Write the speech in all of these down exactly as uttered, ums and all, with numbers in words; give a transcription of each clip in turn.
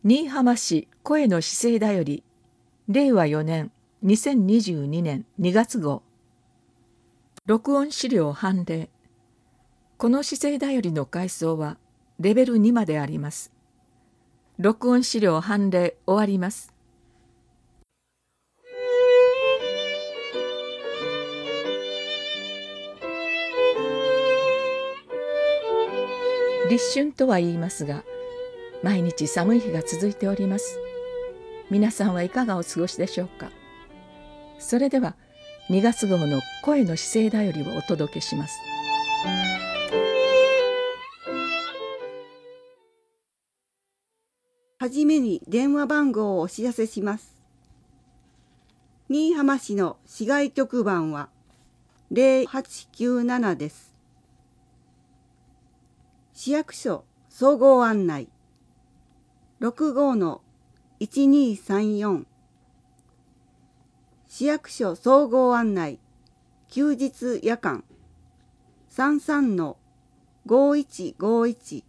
新居浜市声の姿勢だよりれいわよねんにせんにじゅうにねんにがつ号録音資料判例。この姿勢だよりの階層はレベルにまであります。録音資料判例終わります。立春とは言いますが、毎日寒い日が続いております。皆さんはいかがお過ごしでしょうか。それではにがつ号の声の姿勢だよりをお届けします。 はじめに電話番号をお知らせします。新居浜市の市外局番はゼロはちきゅうななです。市役所総合案内 ろくごのいちにさんよん 市役所総合案内休日夜間 さんさんのごいちごいち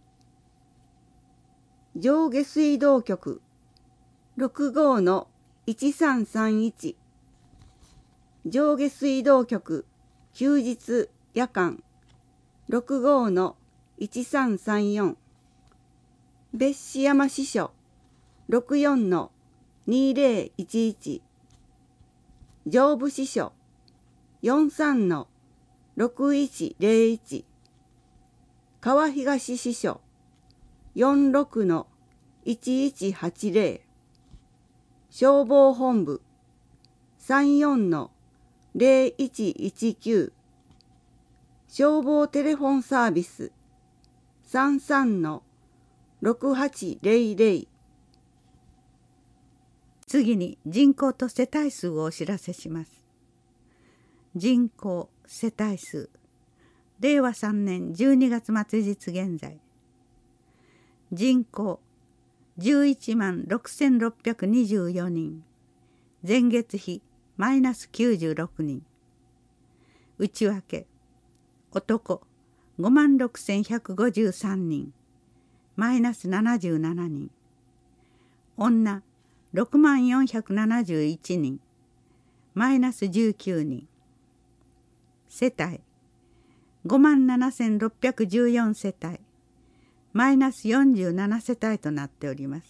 上下水道局 ろくごのいちさんさんいち 上下水道局休日夜間 ろくごのいちさんさんよん 別紙山支所 ろくよんのにぜろいちいち 上部支所 よんさんのろくいちぜろいち 川東支所 よんろくのいちいちはちぜろ 消防本部 さんよんのぜろいちいちきゅう 消防テレフォンサービス さんさんのろくはちぜろぜろ。 次に人口と世帯数をお知らせします。人口世帯数れいわさんねんじゅうにがつ末日現在、人口じゅういちまんろくせんろっぴゃくにじゅうよにん、前月比マイナスきゅうじゅうろくにん、内訳男ごまんろくせんひゃくごじゅうさんにん、マイナスななじゅうななにん、女ろくまんよんひゃくななじゅういちにん、マイナスじゅうきゅうにん、世帯ごまんななせんろっぴゃくじゅうよん世帯、マイナスよんじゅうなな世帯となっております。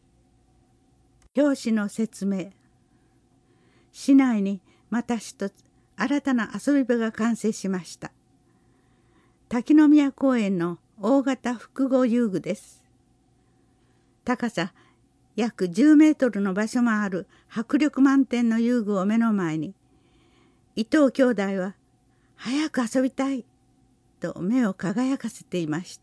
表紙の説明。市内にまた一つ新たな遊び場が完成しました。滝宮公園の大型複合遊具です。高さ約じゅうメートルの場所もある迫力満点の遊具を目の前に、伊藤兄弟は早く遊びたいと目を輝かせていました。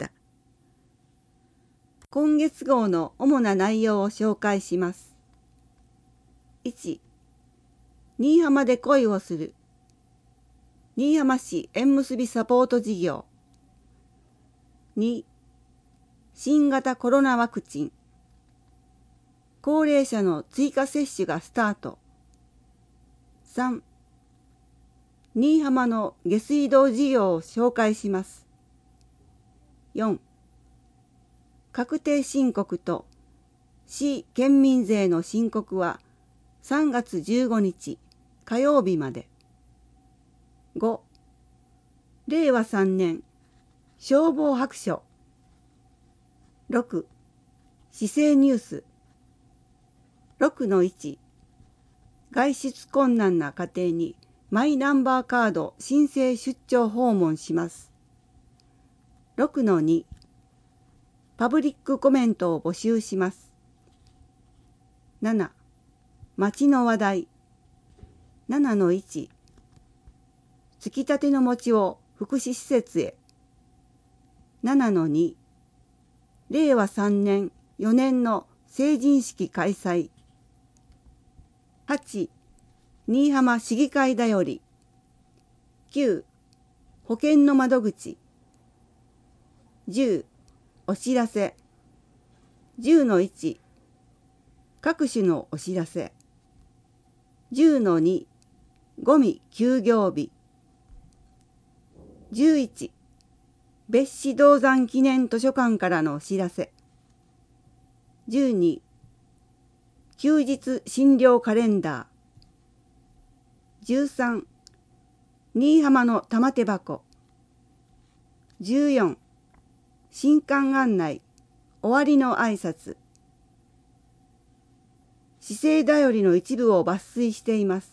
今月号の主な内容を紹介します。いち、新居浜で恋をする新居浜市縁結びサポート事業。に、新型コロナワクチン高齢者の追加接種がスタート。さん、新居浜の下水道事業を紹介します。よん、確定申告と市県民税の申告はさんがつじゅうごにち火曜日まで。ご、れいわさんねん消防白書。ろく、市政ニュース。ろくのいち、外出困難な家庭にマイナンバーカード申請出張訪問します。ろくのに、パブリックコメントを募集します。なな、町の話題。ななのいち、つきたての餅を福祉施設へ。ななのに、れいわさんねんよねんの成人式開催。はち、新居浜市議会だより。きゅう、保険の窓口。じゅう、お知らせ。じゅうのいち、各種のお知らせ。じゅうのに、ゴミ休業日。じゅういち、別紙銅山記念図書館からのお知らせ。 じゅうに休日診療カレンダー。じゅうさん新居浜の玉手箱。じゅうよん新刊案内終わりの挨拶。姿勢だよりの一部を抜粋しています。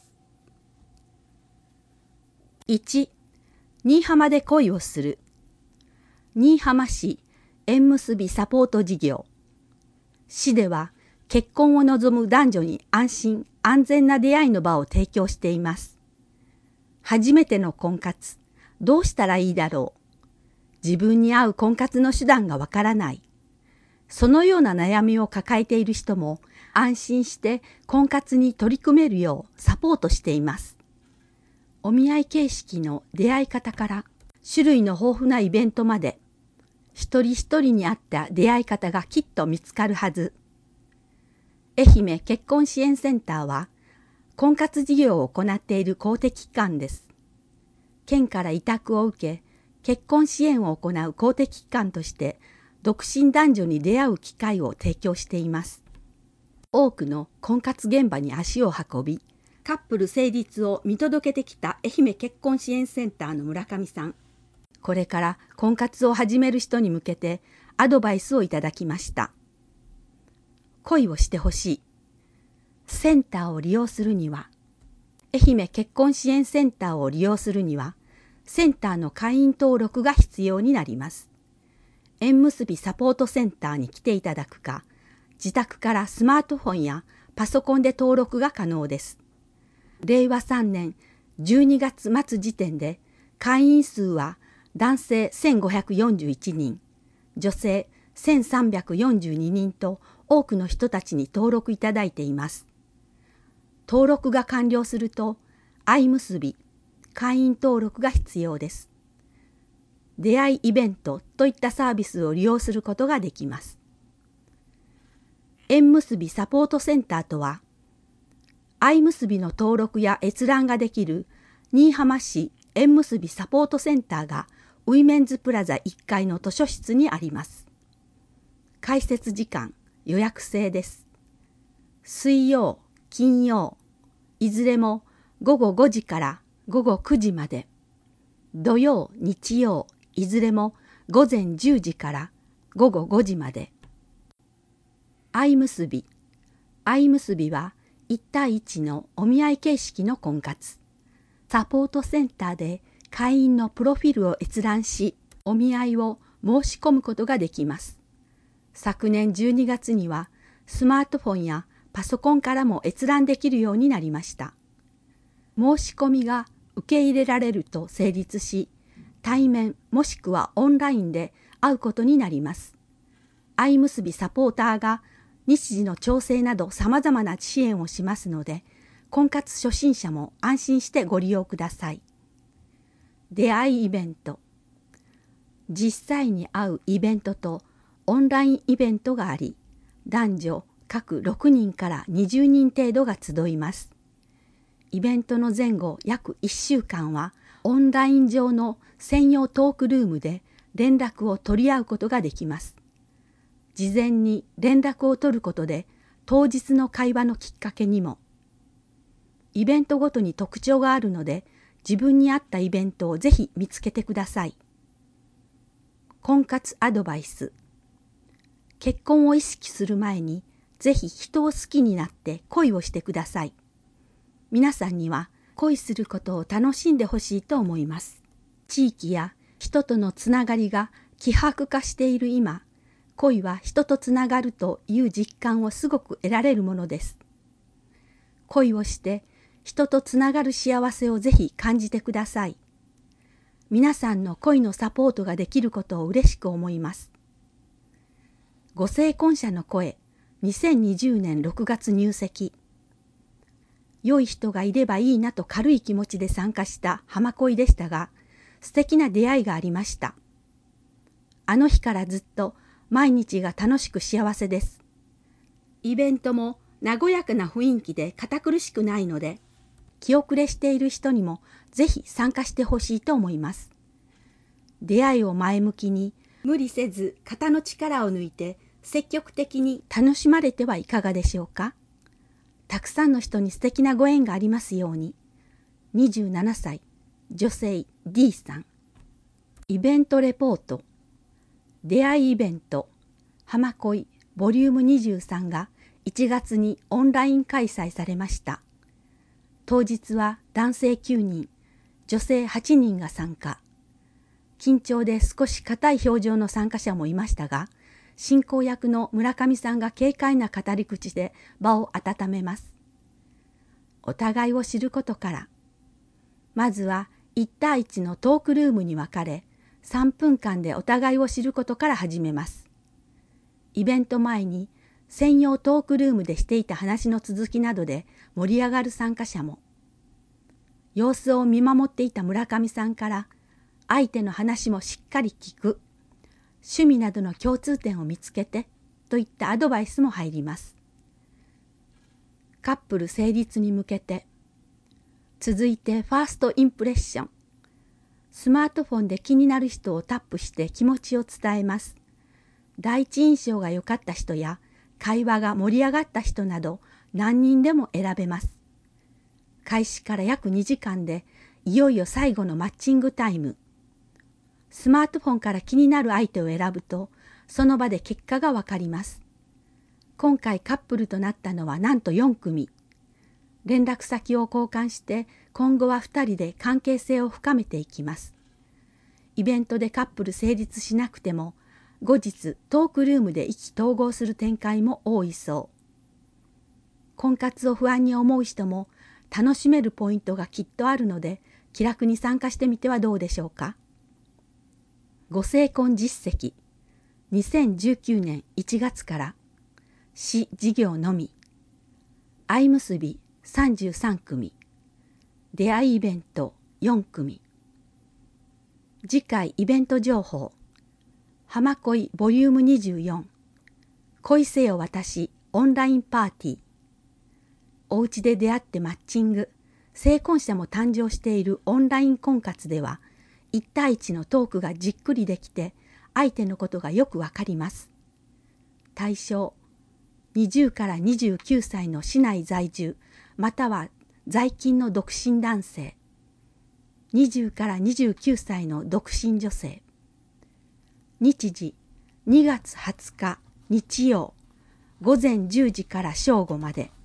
いち、新居浜で恋をする。新居浜市縁結びサポート事業。市では結婚を望む男女に安心安全な出会いの場を提供しています。初めての婚活、どうしたらいいだろう。自分に合う婚活の手段がわからない。そのような悩みを抱えている人も安心して婚活に取り組めるようサポートしています。お見合い形式の出会い方から種類の豊富なイベントまで、一人一人に合った出会い方がきっと見つかるはず。愛媛結婚支援センターは婚活事業を行っている公的機関です。県から委託を受け、結婚支援を行う公的機関として独身男女に出会う機会を提供しています。多くの婚活現場に足を運び、カップル成立を見届けてきた愛媛結婚支援センターの村上さん。これから婚活を始める人に向けてアドバイスをいただきました。恋をしてほしい。センターを利用するには、愛媛結婚支援センターを利用するには、センターの会員登録が必要になります。縁結びサポートセンターに来ていただくか、自宅からスマートフォンやパソコンで登録が可能です。れいわさんねんじゅうにがつ末時点で会員数は男性せんごひゃくよんじゅういちにん、女性せんさんびゃくよんじゅうににんと多くの人たちに登録いただいています。登録が完了すると、相結び、会員登録が必要です。出会いイベントといったサービスを利用することができます。縁結びサポートセンターとは、相結びの登録や閲覧ができる新居浜市縁結びサポートセンターがウィメンズプラザいっかいの図書室にあります。開設時間、予約制です。水曜、金曜、いずれもごごごじからごごくじまで。土曜、日曜、いずれもごぜんじゅうじからごごごじまで。相結び。相結びはいち対いちのお見合い形式の婚活。サポートセンターで会員のプロフィールを閲覧し、お見合いを申し込むことができます。昨年じゅうにがつにはスマートフォンやパソコンからも閲覧できるようになりました。申し込みが受け入れられると成立し、対面もしくはオンラインで会うことになります。相結びサポーターが日時の調整など様々な支援をしますので、婚活初心者も安心してご利用ください。出会いイベント。実際に会うイベントとオンラインイベントがあり、男女各ろくにんからにじゅうにん程度が集います。イベントの前後約いっしゅうかんはオンライン上の専用トークルームで連絡を取り合うことができます。事前に連絡を取ることで当日の会話のきっかけにも。イベントごとに特徴があるので自分に合ったイベントをぜひ見つけてください。婚活アドバイス。結婚を意識する前にぜひ人を好きになって恋をしてください。皆さんには恋することを楽しんでほしいと思います。地域や人とのつながりが希薄化している今、恋は人とつながるという実感をすごく得られるものです。恋をして人とつながる幸せをぜひ感じてください。皆さんの恋のサポートができることを嬉しく思います。ご成婚者の声、にせんにじゅうねんろくがつ入籍。良い人がいればいいなと軽い気持ちで参加した浜恋でしたが、素敵な出会いがありました。あの日からずっと毎日が楽しく幸せです。イベントも和やかな雰囲気で堅苦しくないので、気遅れしている人にもぜひ参加してほしいと思います。出会いを前向きに、無理せず肩の力を抜いて積極的に楽しまれてはいかがでしょうか。たくさんの人に素敵なご縁がありますように。にじゅうななさい、女性 D さん。イベントレポート。出会いイベント、浜恋ボリュームにじゅうさんがいちがつにオンライン開催されました。当日は男性きゅうにん、女性はちにんが参加。緊張で少し硬い表情の参加者もいましたが、進行役の村上さんが軽快な語り口で場を温めます。お互いを知ることから。まずはいち対いちのトークルームに分かれ、さんぷんかんでお互いを知ることから始めます。イベント前に専用トークルームでしていた話の続きなどで盛り上がる参加者も。様子を見守っていた村上さんから相手の話もしっかり聞く、趣味などの共通点を見つけてといったアドバイスも入ります。カップル成立に向けて。続いてファーストインプレッション。スマートフォンで気になる人をタップして気持ちを伝えます。第一印象が良かった人や会話が盛り上がった人など何人でも選べます。開始から約にじかんでいよいよ最後のマッチングタイム。スマートフォンから気になる相手を選ぶとその場で結果がわかります。今回カップルとなったのはなんとよんくみ。連絡先を交換して今後はふたりで関係性を深めていきます。イベントでカップル成立しなくても後日トークルームで意気投合する展開も多いそう。婚活を不安に思う人も楽しめるポイントがきっとあるので気楽に参加してみてはどうでしょうか。ご成婚実績。にせんじゅうきゅうねんいちがつから市事業のみ。相結びさんじゅうさんくみ。出会いイベントよんくみ。次回イベント情報。浜恋ボリュームにじゅうよん。恋せよ私オンラインパーティー。お家で出会ってマッチング、成婚者も誕生しているオンライン婚活ではいち対いちのトークがじっくりできて相手のことがよくわかります。対象、にじゅうからにじゅうきゅうさいの市内在住または在勤の独身男性、にじゅうからにじゅうきゅうさいの独身女性。日時にがつはつか日曜ごぜんじゅうじから正午まで。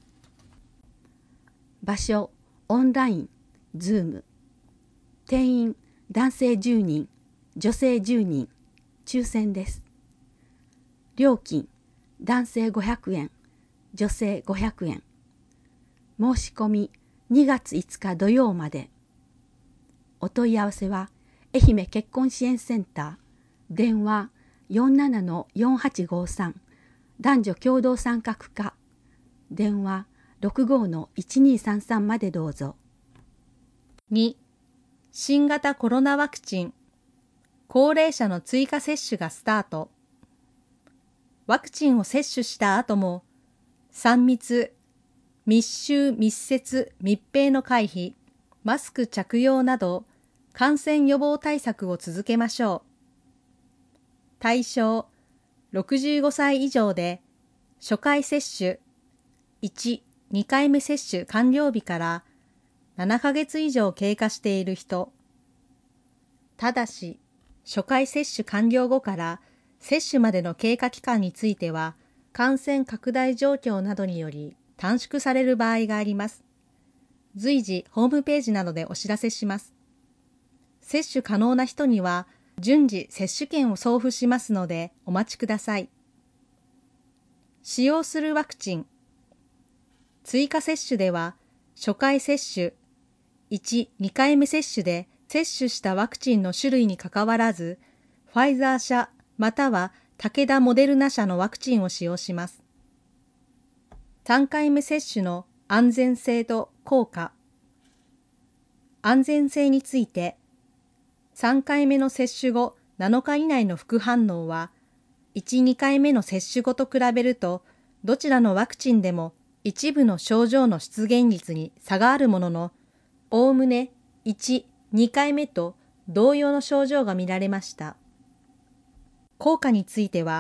場所オンラインズーム。定員男性じゅうにん女性じゅうにん抽選です。料金男性ごひゃくえん女性ごひゃくえん。申し込みにがついつか土曜まで。お問い合わせは愛媛結婚支援センター電話 よんななのよんはちごさん 男女共同参画課電話 ろくごのいちにさんさんまでどうぞ。 に. 新型コロナワクチン高齢者の追加接種がスタート。ワクチンを接種した後もさん密、密集密接密閉の回避、マスク着用など感染予防対策を続けましょう。対象ろくじゅうごさい以上で初回接種いち、にかいめ接種完了日からななかげつ以上経過している人。ただし初回接種完了後から接種までの経過期間については感染拡大状況などにより短縮される場合があります。随時ホームページなどでお知らせします。接種可能な人には順次接種券を送付しますのでお待ちください。使用するワクチン。追加接種では初回接種いち、にかいめ接種で接種したワクチンの種類にかかわらずファイザー社または武田モデルナ社のワクチンを使用します。さんかいめ接種の安全性と効果。安全性について、さんかいめの接種後なのか以内の副反応はいち、にかいめの接種後と比べるとどちらのワクチンでも一部の症状の出現率に差があるものの、おおむねいち、にかいめと同様の症状が見られました。効果については、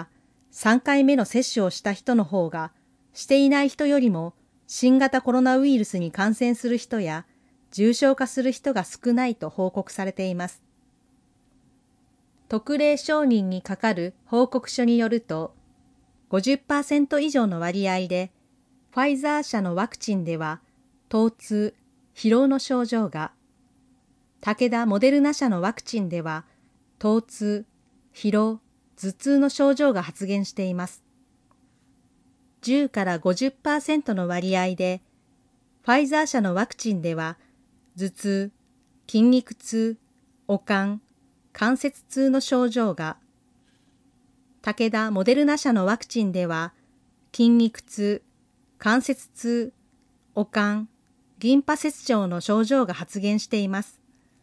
さんかいめの接種をした人の方が、していない人よりも新型コロナウイルスに感染する人や重症化する人が少ないと報告されています。特例承認にかかる報告書によると、ごじゅっパーセント 以上の割合で、ファイザー社のワクチンでは、疼痛、疲労の症状が、武田・モデルナ社のワクチンでは、疼痛、疲労、頭痛の症状が発現しています。じゅうからごじゅっパーセント の割合で、ファイザー社のワクチンでは、頭痛、筋肉痛、悪寒、関節痛の症状が、武田・モデルナ社のワクチンでは、筋肉痛、関節痛、悪寒、リンパ節症の症状が発現しています。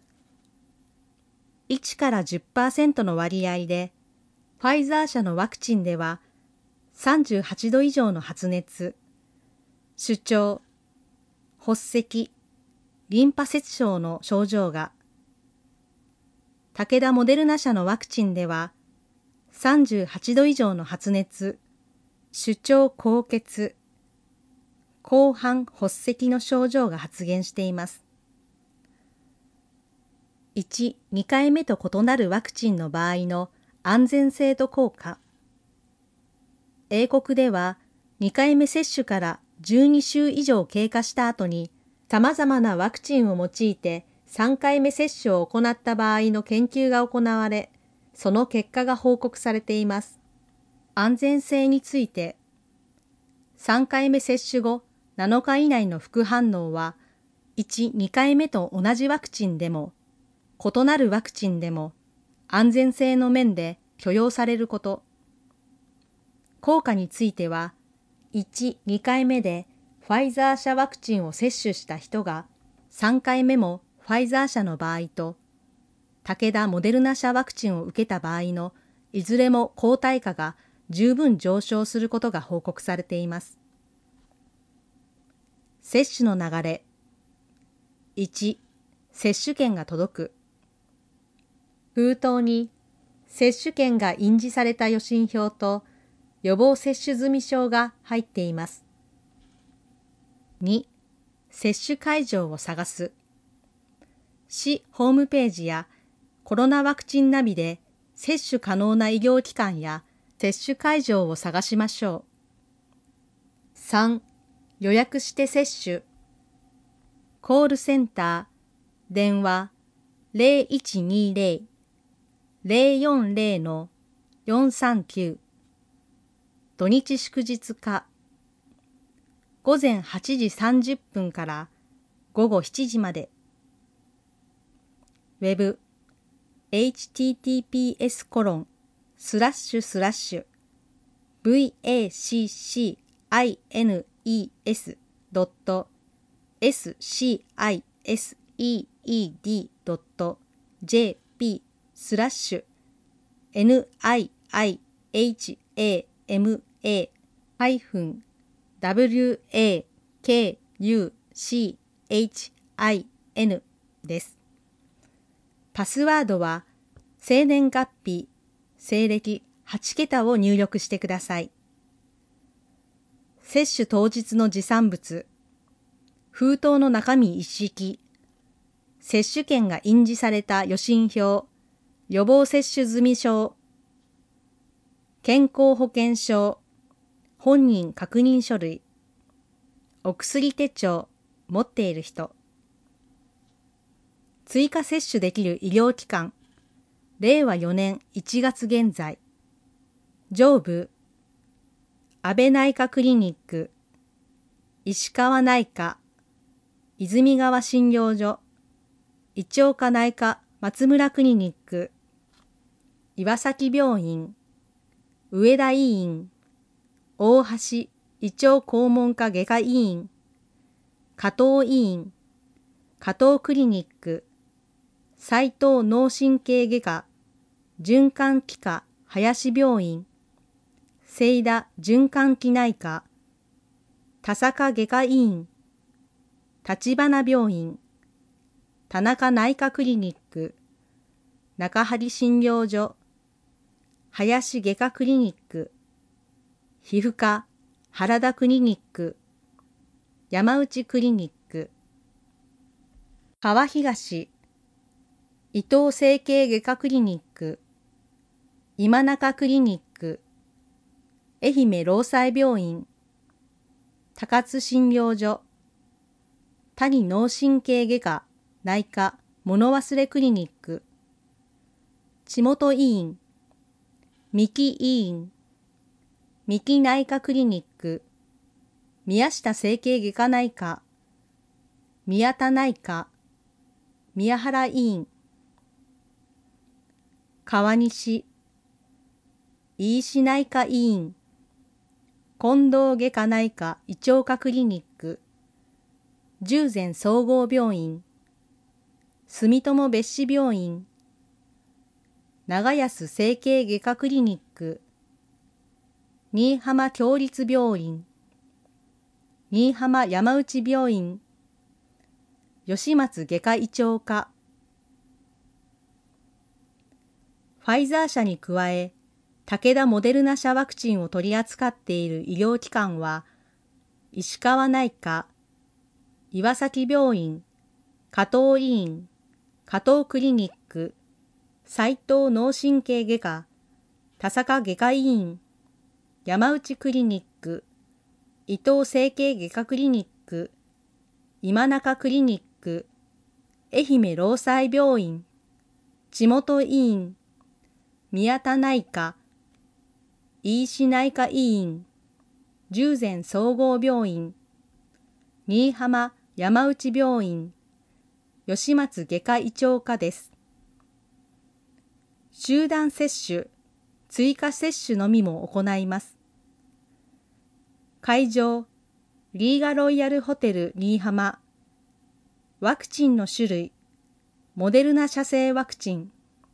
いちからじゅっパーセント の割合で、ファイザー社のワクチンでは、さんじゅうはちど以上の発熱、主張、発咳、リンパ節症の症状が、武田・モデルナ社のワクチンでは、さんじゅうはちど以上の発熱、主張高血、広範発咳の症状が発現しています。いち、にかいめと異なるワクチンの場合の安全性と効果。英国ではにかいめ接種からじゅうにしゅう以上経過した後に様々なワクチンを用いてさんかいめ接種を行った場合の研究が行われ、その結果が報告されています。安全性について、さんかいめ接種後なのか以内の副反応はいち、にかいめと同じワクチンでも、異なるワクチンでも安全性の面で許容されること。効果については、いち、にかいめでファイザー社ワクチンを接種した人がさんかいめもファイザー社の場合と、武田・モデルナ社ワクチンを受けた場合のいずれも抗体価が十分上昇することが報告されています。接種の流れ。いち、接種券が届く。封筒に接種券が印字された予診票と予防接種済証が入っています。に、接種会場を探す。市ホームページやコロナワクチンナビで接種可能な医療機関や接種会場を探しましょう。さん、予約して接種。コールセンター、電話 ゼロいちにゼロ ゼロよんゼロ よんさんきゅう。土日祝日か。午前はちじさんじゅっぷんから午後しちじまで。ウェブ エイチティーティーピーエスコロンスラッシュスラッシュ ブイエーシーシーアイエヌイーエスドットエスシーアイエスイーイーディードットジェーピースラッシュ エヌアイアイエイチエーエムエーハイフンダブリューエーケーユーシーエイチアイエヌ です。パスワードは生年月日、西暦はちけたを入力してください。接種当日の持参物、封筒の中身一式、接種券が印字された予診票、予防接種済証、健康保険証、本人確認書類、お薬手帳、持っている人、追加接種できる医療機関、れいわよねんいちがつ現在、上部、安倍内科クリニック、石川内科、泉川診療所、市岡内科松村クリニック、岩崎病院、上田医院、大橋胃腸肛門科外科医院、加藤医院、加藤クリニック、斉藤脳神経外科、循環器科林病院、清田循環器内科、田坂外科医院、立花病院、田中内科クリニック、中張診療所、林外科クリニック、 皮膚科原田クリニック、山内クリニック、川東伊藤整形外科クリニック、今中クリニック、愛媛労災病院、高津診療所、谷脳神経外科内科物忘れクリニック、地元医院、三木医院、三木内科クリニック、宮下整形外科内科、宮田内科、宮原医院、川西飯石内科医院、近藤外科内科胃腸科クリニック、十全総合病院、住友別紙病院、長安整形外科クリニック、新居浜共立病院、新居浜山内病院、吉松外科胃腸科。ファイザー社に加え、武田モデルナ社ワクチンを取り扱っている医療機関は、石川内科、岩崎病院、加藤医院、加藤クリニック、斉藤脳神経外科、田坂外科医院、山内クリニック、伊藤整形外科クリニック、今中クリニック、愛媛労災病院、地元医院、宮田内科、飯石内科医院、十全総合病院、新居浜山内病院、吉松外科胃腸科です。集団接種、追加接種のみも行います。会場、リーガロイヤルホテル新居浜。ワクチンの種類、モデルナ社製ワクチン。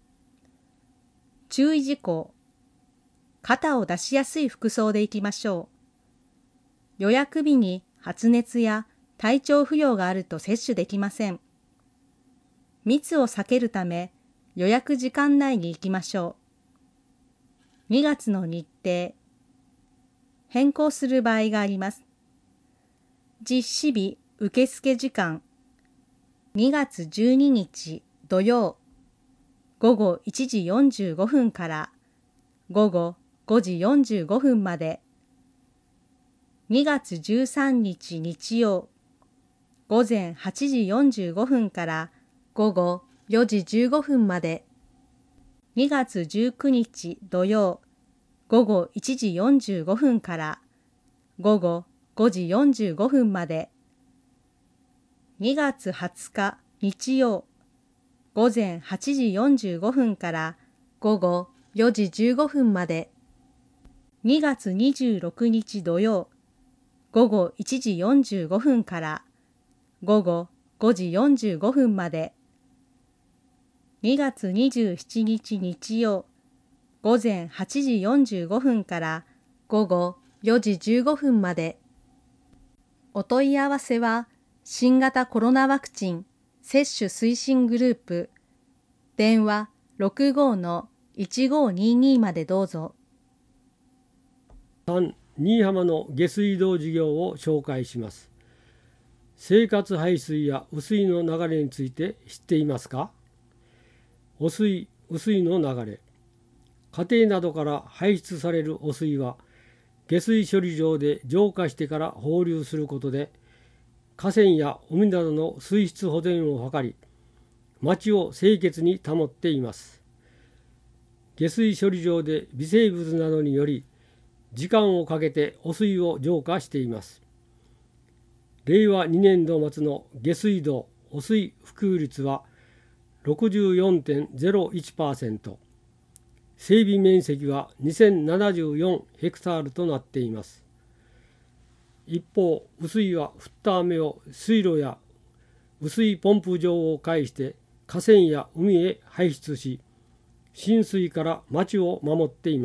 注意事項、肩を出しやすい服装で行きましょう。予約日に発熱や体調不良があると接種できません。密を避けるため、予約時間内に行きましょう。にがつの日程、変更する場合があります。実施日受付時間、にがつじゅうににち土曜、ごごいちじよんじゅうごふんからごごごじよんじゅうごふんまで。にがつじゅうさんにち日曜、ごぜんはちじよんじゅうごふんからごごよじじゅうごふんまで。にがつじゅうくにち土曜、ごごいちじよんじゅうごふんからごごごじよんじゅうごふんまで。にがつはつか日曜、ごぜんはちじよんじゅうごふんからごごよじじゅうごふんまで。にがつにじゅうろくにち土曜、ごごいちじよんじゅうごふんからごごごじよんじゅうごふんまで。にがつにじゅうしちにち日曜、ごぜんはちじよんじゅうごふんからごごよじじゅうごふんまで。お問い合わせは、新型コロナワクチン接種推進グループ、電話 ろくごのいちごにに までどうぞ。 さん. 新居浜の下水道事業を紹介します。生活排水や雨水の流れについて知っていますか？汚水、雨水の流れ。家庭などから排出される汚水は、下水処理場で浄化してから放流することで、河川や海などの水質保全を図り、町を清潔に保っています。下水処理場で微生物などにより、時間をかけて汚水を浄化しています。れいわにねんど末の下水道汚水普及率は ろくじゅうよんてんゼロいちパーセント、整備面積はにせんななじゅうよんヘクタールとなっています。一方、雨水は降った雨を水路や雨水ポンプ場を介して河川や海へ排出し、浸水から町を守っています。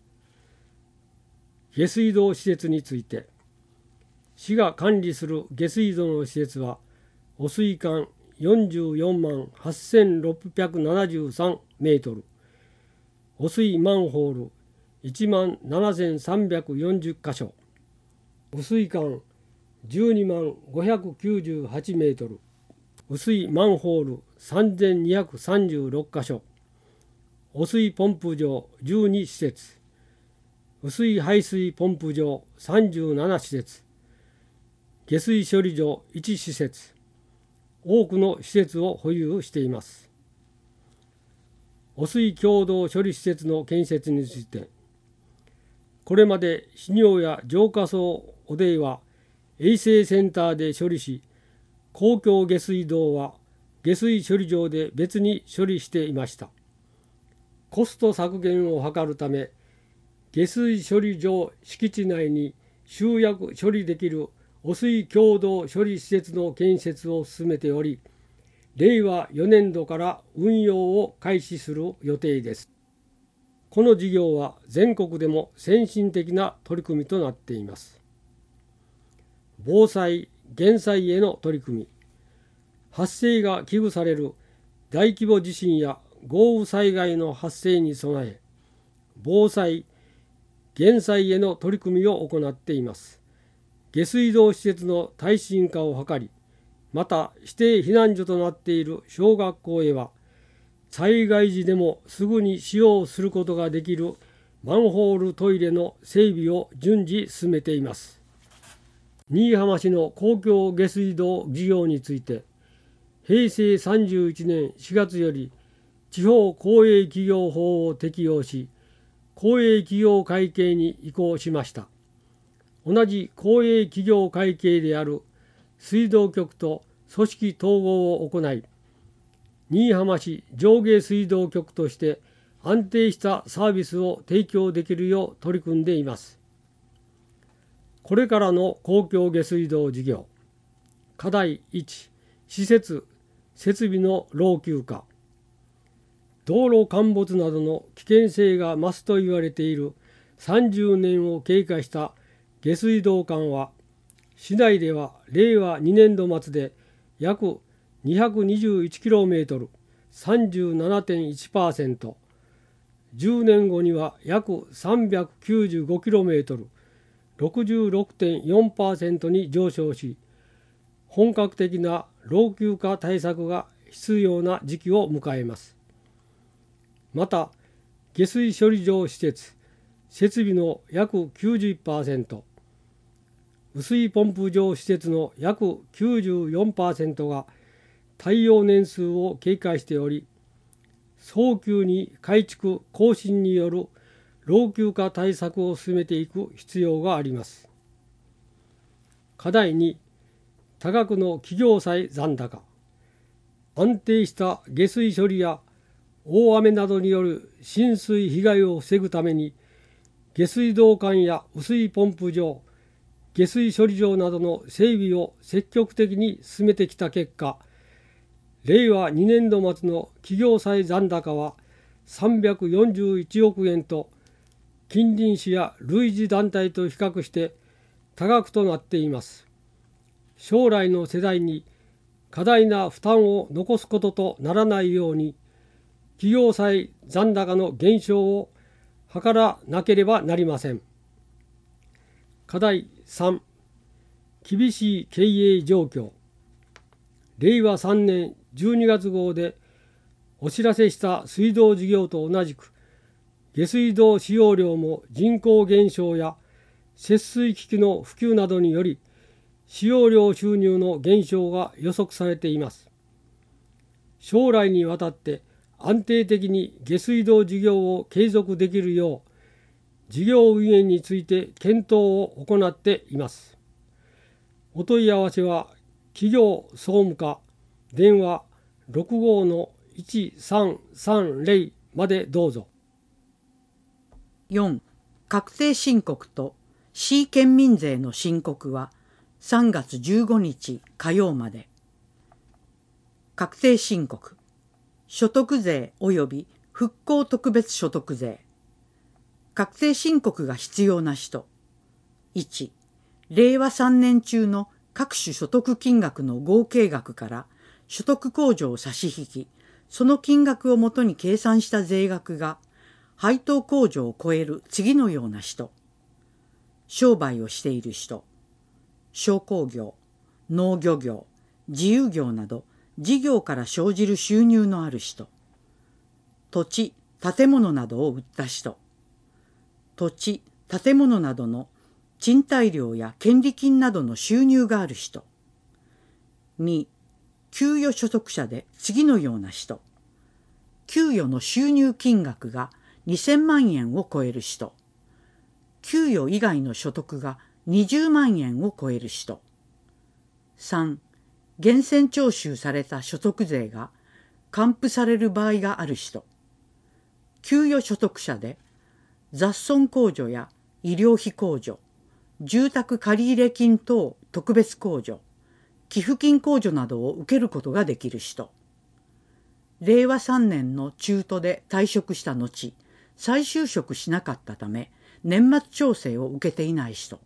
下水道施設について、市が管理する下水道の施設は、汚水管よんじゅうよんまんはっせんろっぴゃくななじゅうさんメートル、汚水マンホールいちまんななせんさんびゃくよんじゅっかしょ、雨水管じゅうにまんごひゃくきゅうじゅうはちメートル、雨水マンホールさんぜんにひゃくさんじゅうろっかしょ、汚水ポンプ場じゅうにしせつ、雨水排水ポンプ場さんじゅうななしせつ、下水処理場いちしせつ、多くの施設を保有しています。汚水共同処理施設の建設について、これまで泌尿や浄化槽汚泥は衛生センターで処理し、公共下水道は下水処理場で別に処理していました。コスト削減を図るため、下水処理場敷地内に集約処理できる汚水共同処理施設の建設を進めており、れいわよねんどから運用を開始する予定です。この事業は全国でも先進的な取り組みとなっています。防災・減災への取り組み、発生が危惧される大規模地震や豪雨災害の発生に備え、防災・減災への取り組みを行っています。下水道施設の耐震化を図り、また指定避難所となっている小学校へは、災害時でもすぐに使用することができるマンホールトイレの整備を順次進めています。新居浜市の公共下水道事業について、へいせいさんじゅういちねんしがつより地方公営企業法を適用し、公営企業会計に移行しました。同じ公営企業会計である水道局と組織統合を行い、新居浜市上下水道局として安定したサービスを提供できるよう取り組んでいます。これからの公共下水道事業、課題いち、施設・設備の老朽化。道路陥没などの危険性が増すと言われているさんじゅうねんを経過した下水道管は、市内ではれいわにねんど末で約にひゃくにじゅういちキロメートル、さんじゅうななてんいちパーセント、じゅうねんごには約さんびゃくきゅうじゅうごキロメートル、ろくじゅうろくてんよんパーセント に上昇し、本格的な老朽化対策が必要な時期を迎えます。また、下水処理場施設・設備の約 きゅうじゅっパーセント、雨水ポンプ場施設の約 きゅうじゅうよんパーセント が耐用年数を経過しており、早急に改築・更新による老朽化対策を進めていく必要があります。課題に、多額の企業債残高。安定した下水処理や大雨などによる浸水被害を防ぐために、下水道管や雨水ポンプ場、下水処理場などの整備を積極的に進めてきた結果、れいわにねんど末の企業債残高はさんびゃくよんじゅういちおくえんと、近隣市や類似団体と比較して多額となっています。将来の世代に過大な負担を残すこととならないように、企業債残高の減少を図らなければなりません。課題さん、厳しい経営状況。れいわさんねんじゅうにがつ号でお知らせした水道事業と同じく、下水道使用量も人口減少や節水機器の普及などにより、使用量収入の減少が予測されています。将来にわたって安定的に下水道事業を継続できるよう、事業運営について検討を行っています。お問い合わせは企業総務課電話 ろくご のいちさんさんぜろ までどうぞ。 よん. 確定申告と市県民税の申告はさんがつじゅうごにち火曜まで。確定申告、所得税及び復興特別所得税。確定申告が必要な人。いち. れいわさんねん中の各種所得金額の合計額から所得控除を差し引き、その金額をもとに計算した税額が配当控除を超える次のような人。商売をしている人、商工業、農漁業、自由業など事業から生じる収入のある人。土地、建物などを売った人。土地、建物などの賃貸料や権利金などの収入がある人。に、給与所得者で次のような人。給与の収入金額がにせんまんえんを超える人。給与以外の所得がにじゅうまんえんを超える人。さん、源泉徴収された所得税が還付される場合がある人。給与所得者で雑損控除や医療費控除、住宅借入金等特別控除、寄付金控除などを受けることができる人。れいわさんねんの中途で退職した後、再就職しなかったため、年末調整を受けていない人。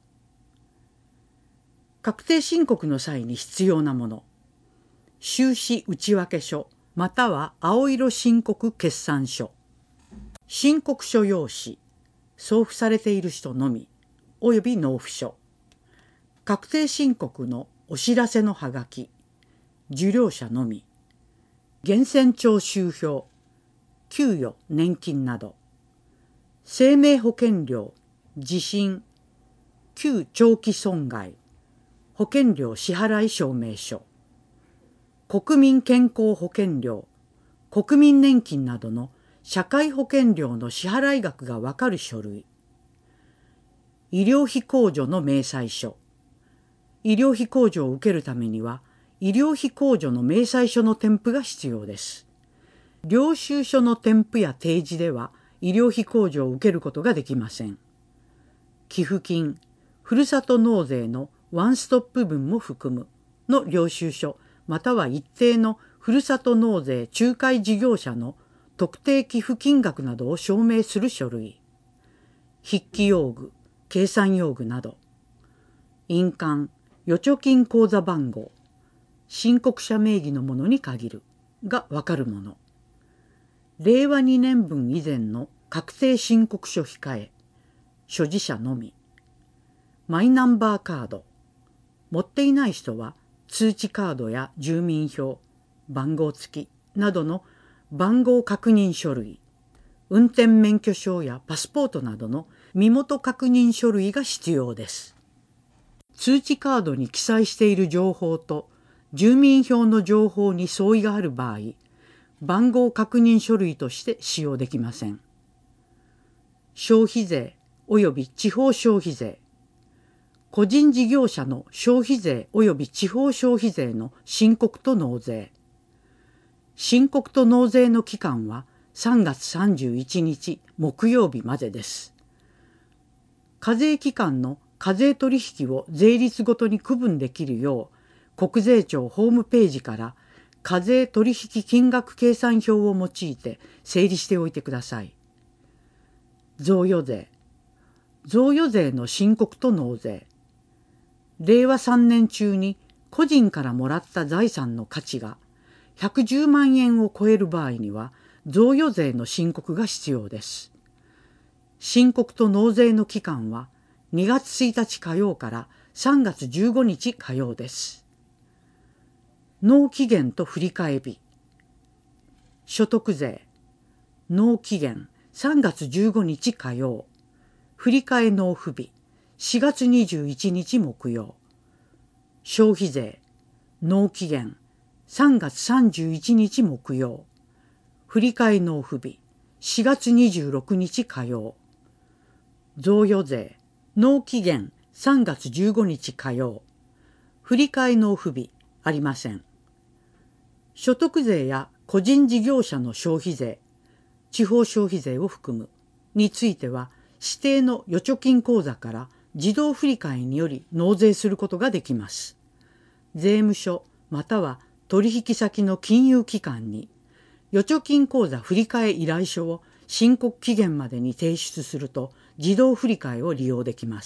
確定申告の際に必要なもの。収支内訳書または青色申告決算書。申告書用紙、送付されている人のみ、および納付書。確定申告のお知らせのはがき、受領者のみ。源泉徴収票、給与、年金など。生命保険料、地震、旧長期損害、保険料支払い証明書。国民健康保険料、国民年金などの社会保険料の支払い額がわかる書類。医療費控除の明細書。医療費控除を受けるためには、医療費控除の明細書の添付が必要です。領収書の添付や提示では、医療費控除を受けることができません。寄付金、ふるさと納税のワンストップ分も含むの領収書、または一定のふるさと納税仲介事業者の特定寄付金額などを証明する書類。筆記用具、計算用具など。印鑑、預貯金口座番号、申告者名義のものに限るがわかるもの。れいわにねんぶん以前の確定申告書控え、所持者のみ。マイナンバーカード。持っていない人は通知カードや住民票、番号付きなどの番号確認書類、運転免許証やパスポートなどの身元確認書類が必要です。通知カードに記載している情報と住民票の情報に相違がある場合、番号確認書類として使用できません。消費税及び地方消費税。個人事業者の消費税及び地方消費税の申告と納税。申告と納税の期間はさんがつさんじゅういちにち木曜日までです。課税期間の課税取引を税率ごとに区分できるよう、国税庁ホームページから課税取引金額計算表を用いて整理しておいてください。贈与税。贈与税の申告と納税。れいわさんねん中に個人からもらった財産の価値がひゃくじゅうまんえんを超える場合には贈与税の申告が必要です。申告と納税の期間はにがつついたち火曜からさんがつじゅうごにち火曜です。納期限と振替日。所得税。納期限さんがつじゅうごにち火曜。振替納付日しがつにじゅういちにち木曜。消費税。納期限さんがつさんじゅういちにち木曜。振替納付日しがつにじゅうろくにち火曜。贈与税。納期限さんがつじゅうごにち火曜。振替納付日ありません。所得税や個人事業者の消費税、地方消費税を含むについては指定の預貯金口座から自動振替により納税することができます。税務署または取引先の金融機関に預貯金口座振替依頼書を申告期限までに提出すると自動振替を利用できます。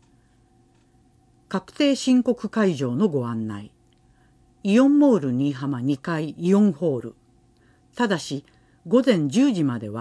確定申告会場のご案内。イオンモール新居浜にかいイオンホール。ただし午前じゅうじまでは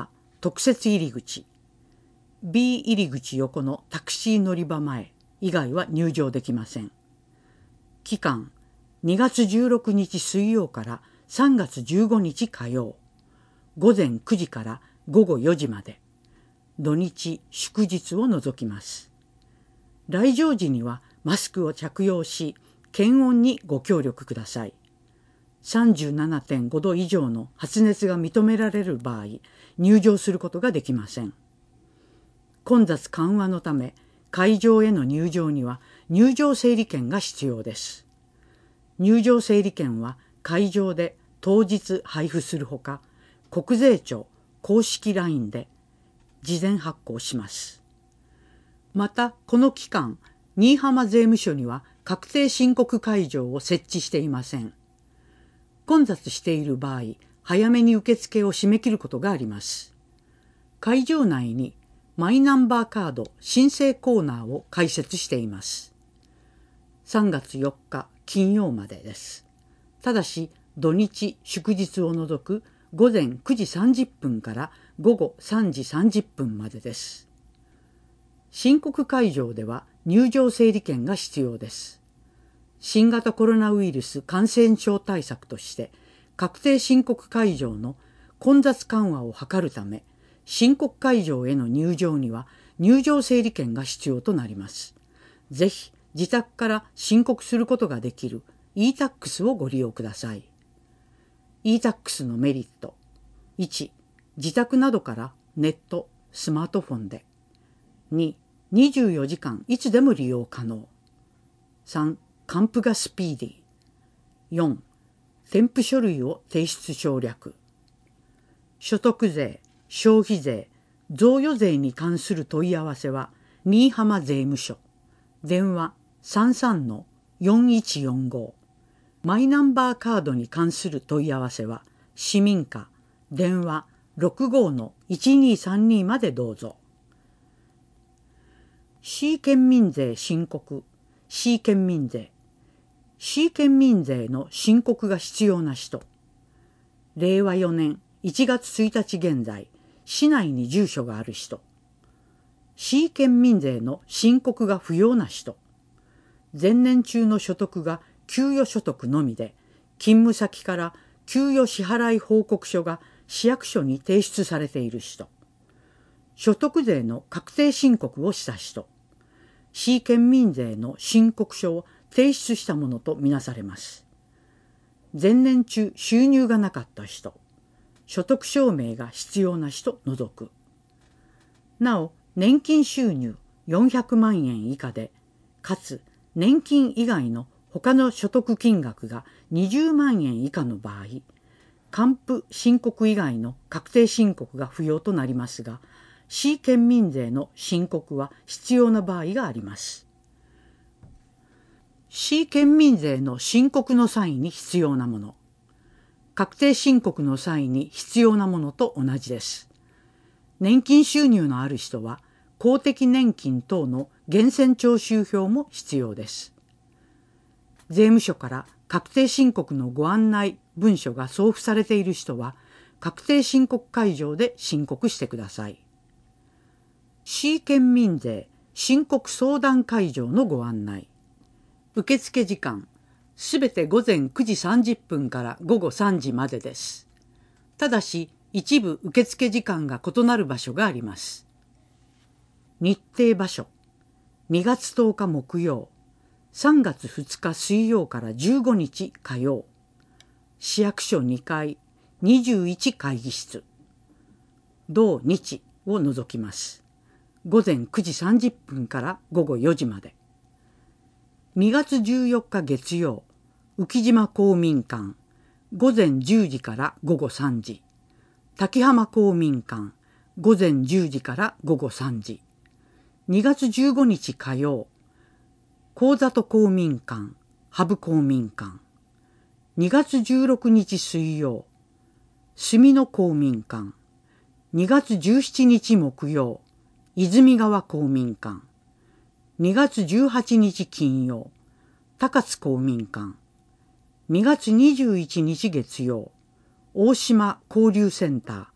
特設入り口、B 入り口横のタクシー乗り場前以外は入場できません。期間、にがつじゅうろくにち水曜からさんがつじゅうごにち火曜、ごぜんくじからごごよじまで、土日祝日を除きます。来場時にはマスクを着用し、検温にご協力ください。さんじゅうななてんごど以上の発熱が認められる場合、入場することができません。混雑緩和のため、会場への入場には入場整理券が必要です。入場整理券は会場で当日配布するほか、国税庁公式 ライン で事前発行します。また、この期間、新居浜税務署には確定申告会場を設置していません。混雑している場合、早めに受付を締め切ることがあります。会場内にマイナンバーカード申請コーナーを開設しています。さんがつよっか金曜までです。ただし、土日祝日を除くごぜんくじさんじゅっぷんからごごさんじさんじゅっぷんまでです。申告会場では入場整理券が必要です。新型コロナウイルス感染症対策として、確定申告会場の混雑緩和を図るため、申告会場への入場には入場整理券が必要となります。ぜひ自宅から申告することができる イータックス をご利用ください。イータックス のメリット。いち、自宅などからネット、スマートフォンで。に、にじゅうよじかんいつでも利用可能。さん、還付がスピーディー。よん、添付書類を提出省略。所得税、消費税、贈与税に関する問い合わせは、新居浜税務署。電話 さんさんのよんいちよんご。マイナンバーカードに関する問い合わせは、市民課、電話 ろくごのいちにさんに までどうぞ。市県民税申告、市県民税。市県民税の申告が必要な人。れいわよねんいちがつついたち現在、市内に住所がある人。市県民税の申告が不要な人。前年中の所得が給与所得のみで、勤務先から給与支払い報告書が市役所に提出されている人。所得税の確定申告をした人。市県民税の申告書を提出したものとみなされます。前年中収入がなかった人。所得証明が必要な人除く。なお、年金収入よんひゃくまんえん以下で、かつ年金以外の他の所得金額がにじゅうまんえん以下の場合、還付申告以外の確定申告が不要となりますが、市県民税の申告は必要な場合があります。市県民税の申告の際に必要なもの。確定申告の際に必要なものと同じです。年金収入のある人は、公的年金等の源泉徴収票も必要です。税務署から確定申告のご案内文書が送付されている人は、確定申告会場で申告してください。市県民税申告相談会場のご案内。受付時間、すべてごぜんくじさんじゅっぷんからごごさんじまでです。ただし、一部受付時間が異なる場所があります。日程場所、にがつとおか木曜、さんがつふつか水曜からじゅうごにち火曜、市役所にかい、にじゅういち会議室、同日を除きます。ごぜんくじさんじゅっぷんからごごよじまで。にがつじゅうよっか月曜、浮島公民館、ごぜんじゅうじからごごさんじ。滝浜公民館、ごぜんじゅうじからごごさんじ。にがつじゅうごにち火曜、神里公民館、羽生公民館。にがつじゅうろくにち水曜、住野公民館。にがつじゅうしちにち木曜、泉川公民館。にがつじゅうはちにち金曜、高津公民館。にがつにじゅういちにち月曜、大島交流センター、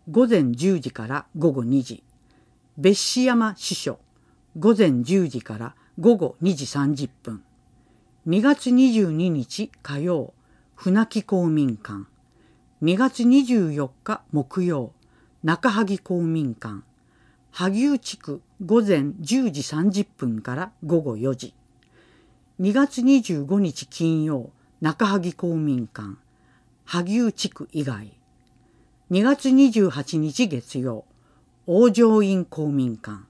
午前じゅうじから午後にじ、別紙山支所午前じゅうじから午後にじさんじゅっぷん、にがつにじゅうににち火曜、船木公民館、にがつにじゅうよっか木曜、中萩公民館、萩生地区午前じゅうじさんじゅっぷんから午後よじ、にがつにじゅうごにち金曜、中萩公民館、萩生地区以外、にがつにじゅうはちにち月曜、往生院公民館。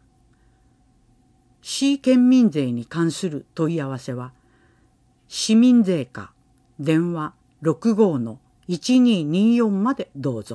市県民税に関する問い合わせは、市民税課電話 ろくごーのいちにーにーよん までどうぞ。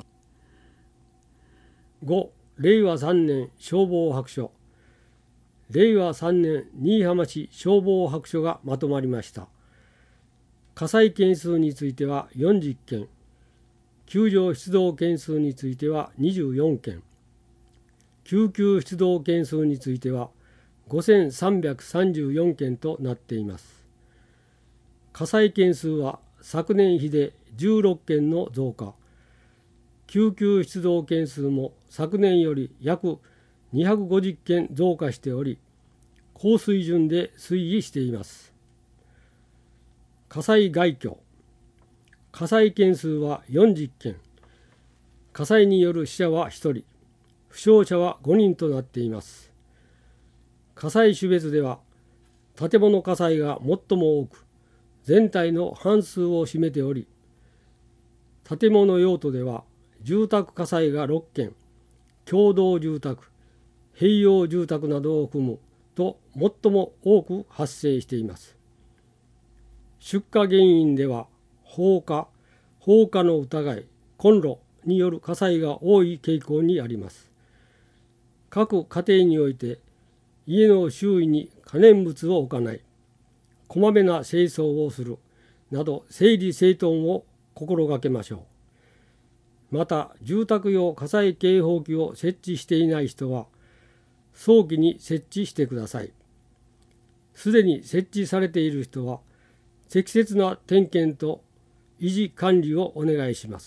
ご、れいわさんねん消防白書。れいわさんねん新居浜市消防白書がまとまりました。火災件数についてはよんじゅっけん、救助出動件数についてはにじゅうよんけん、救急出動件数についてはごせんさんびゃくさんじゅうよんけんとなっています。火災件数は昨年比でじゅうろっけんの増加、救急出動件数も昨年より約にひゃくごじゅっけん増加しており、高水準で推移しています。火災害去。火災件数はよんじゅっけん、火災による死者はひとり、負傷者はごにんとなっています。火災種別では、建物火災が最も多く、全体の半数を占めており、建物用途では、住宅火災がろっけん、共同住宅、併用住宅などを含むと最も多く発生しています。出火原因では、放火、放火の疑い、コンロによる火災が多い傾向にあります。各家庭において、家の周囲に可燃物を置かない、こまめな清掃をするなど整理整頓を心がけましょう。また、住宅用火災警報器を設置していない人は、早期に設置してください。すでに設置されている人は、適切な点検と維持管理をお願いします。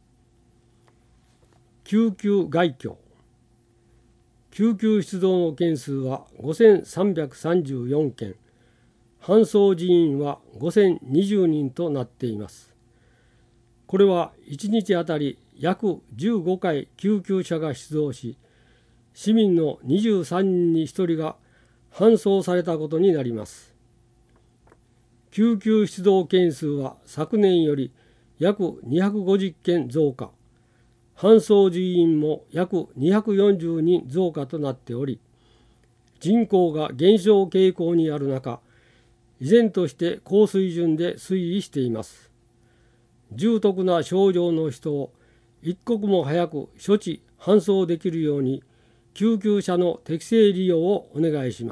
救急害去。救急出動の件数はごせんさんびゃくさんじゅうよんけん、搬送人員はごせんにじゅうにんとなっています。これはいちにちあたり約じゅうごかい救急車が出動し、市民のにじゅうさんにんにひとりが搬送されたことになります。救急出動件数は昨年より約にひゃくごじゅっけん増加、搬送人員も約にひゃくよんじゅうにん増加となっており、人口が減少傾向にある中、依然として高水準で推移しています。重篤な症状の人を一刻も早く処置・搬送できるように、救急車の適正利用をお願いします。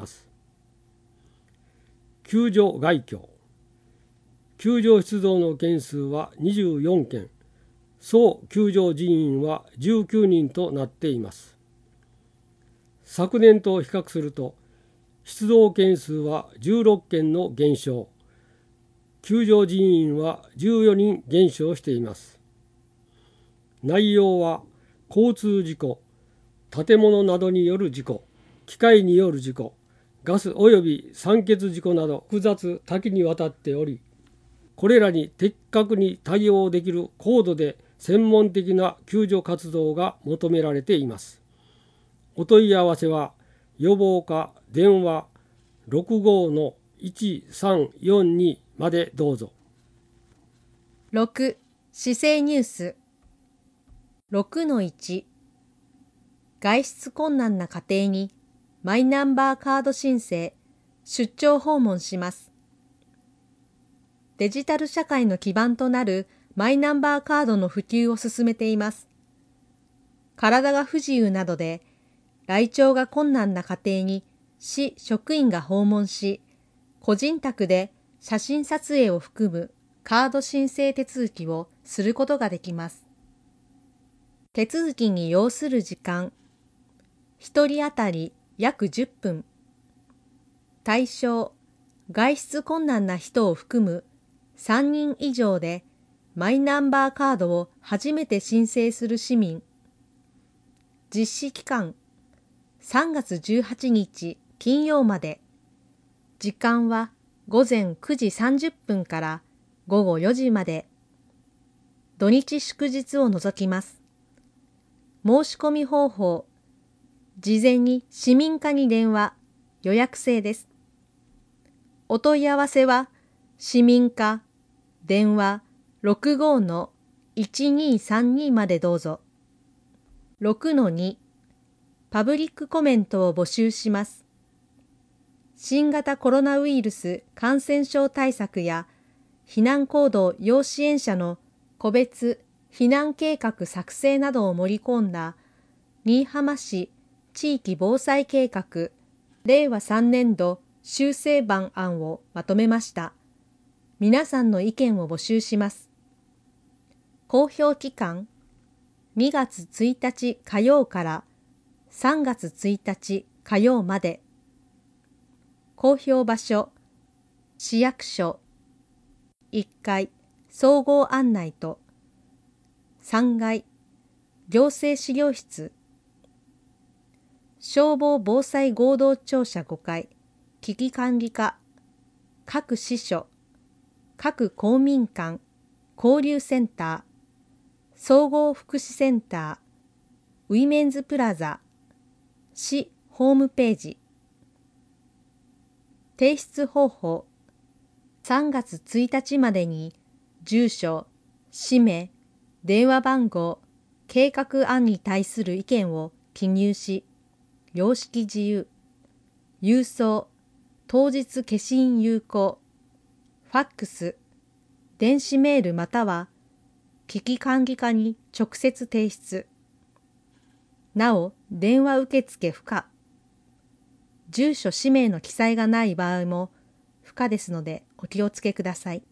救助害去。救助出動の件数はにじゅうよんけん、総救助人員はじゅうきゅうにんとなっています。昨年と比較すると、出動件数はじゅうろっけんの減少、救助人員はじゅうよにん減少しています。内容は交通事故、建物などによる事故、機械による事故、ガスおよび酸欠事故など複雑多岐にわたっており、これらに的確に対応できる高度で専門的な救助活動が求められています。お問い合わせは予防課電話 ろくごーのいちさんよんに までどうぞ。 ろく. 市政ニュース ろくのいち 外出困難な家庭にマイナンバーカード申請、出張訪問します。デジタル社会の基盤となるマイナンバーカードの普及を進めています。体が不自由などで来庁が困難な家庭に市職員が訪問し、個人宅で写真撮影を含むカード申請手続きをすることができます。手続きに要する時間、ひとり当たり約じゅっぷん。対象、外出困難な人を含むさんにん以上でマイナンバーカードを初めて申請する市民、 実施期間さんがつじゅうはちにち金曜まで。時間はごぜんくじさんじゅっぷんからごごよじまで。土日祝日を除きます。申し込み方法。事前に市民課に電話、予約制です。お問い合わせは、市民課、電話 ろくごのいちにさんに までどうぞ。ろくのに、パブリックコメントを募集します。新型コロナウイルス感染症対策や避難行動要支援者の個別避難計画作成などを盛り込んだ新居浜市地域防災計画れいわさんねんど修正版案をまとめました。皆さんの意見を募集します。公表期間にがつついたち火曜からさんがつついたち火曜まで。公表場所市役所いっかい総合案内とさんがい行政資料室消防防災合同庁舎ごかい危機管理課各支所各公民館交流センター総合福祉センターウィメンズプラザ市ホームページ。提出方法さんがつついたちまでに住所、氏名、電話番号、計画案に対する意見を記入し、様式自由、郵送、当日消印有効、ファックス、電子メールまたは危機管理課に直接提出。なお、電話受付不可。住所氏名の記載がない場合も不可ですのでお気をつけください。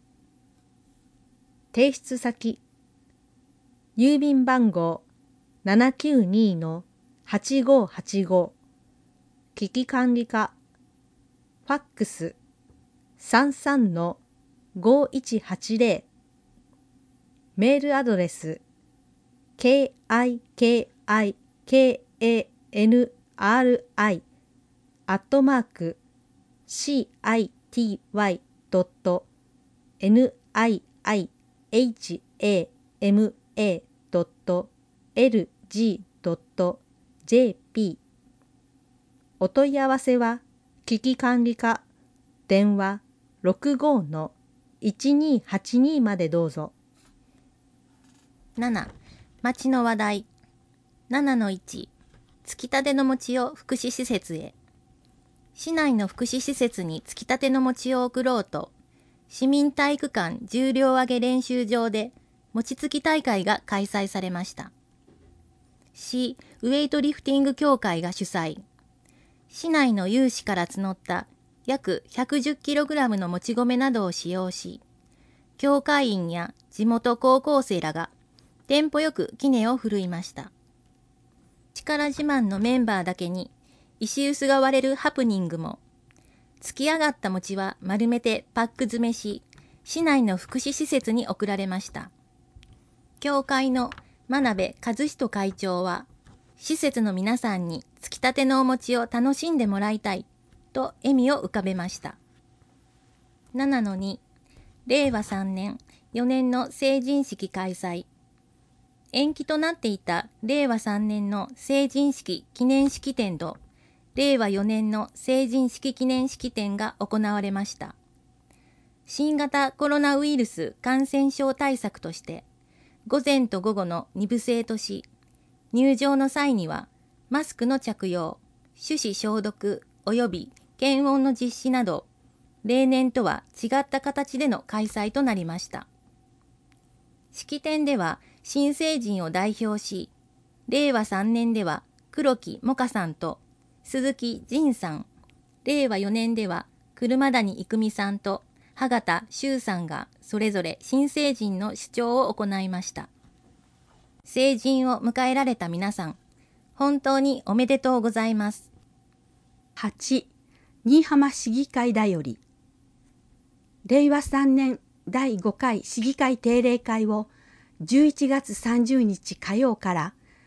提出先郵便番号 ななきゅうにのはちごはちご 危機管理課ファックス さんさんのごいちはちぜろ メールアドレス ケーアイケーアイケーエーエヌアールアイ アットマーク シーアイティーワイ ドット エヌアイアイエイチエーエムエー ドット エルジー ドット ジェーピー お問い合わせは危機管理課電話 ろくごのいちにはちに までどうぞ。 なな. 町の話題 ななのいち つきたての餅を福祉施設へ。市内の福祉施設につきたての餅を送ろうと、市民体育館重量挙げ練習場で餅つき大会が開催されました。市ウェイトリフティング協会が主催。市内の有志から募った約 ひゃくじゅっキログラム のもち米などを使用し、協会員や地元高校生らがテンポよく杵を振るいました。力自慢のメンバーだけに石臼が割れるハプニングも。つき上がった餅は丸めてパック詰めし、市内の福祉施設に送られました。協会の真鍋和人会長は、施設の皆さんにつきたてのお餅を楽しんでもらいたいと笑みを浮かべました。ななのに れいわさんねんよねんの成人式開催。延期となっていたれいわさんねんの成人式記念式典とれいわよねんの成人式記念式典が行われました。新型コロナウイルス感染症対策として午前と午後のに部制とし、入場の際にはマスクの着用、手指消毒及び検温の実施など、例年とは違った形での開催となりました。式典では新成人を代表し、れいわさんねんでは黒木萌歌さんと鈴木仁さん、れいわよねんでは車谷郁美さんと羽形修さんがそれぞれ新成人の主張を行いました。成人を迎えられた皆さん、本当におめでとうございます。 はち. 新居浜市議会だより。れいわさんねんだいごかい市議会定例会をじゅういちがつさんじゅうにち火曜から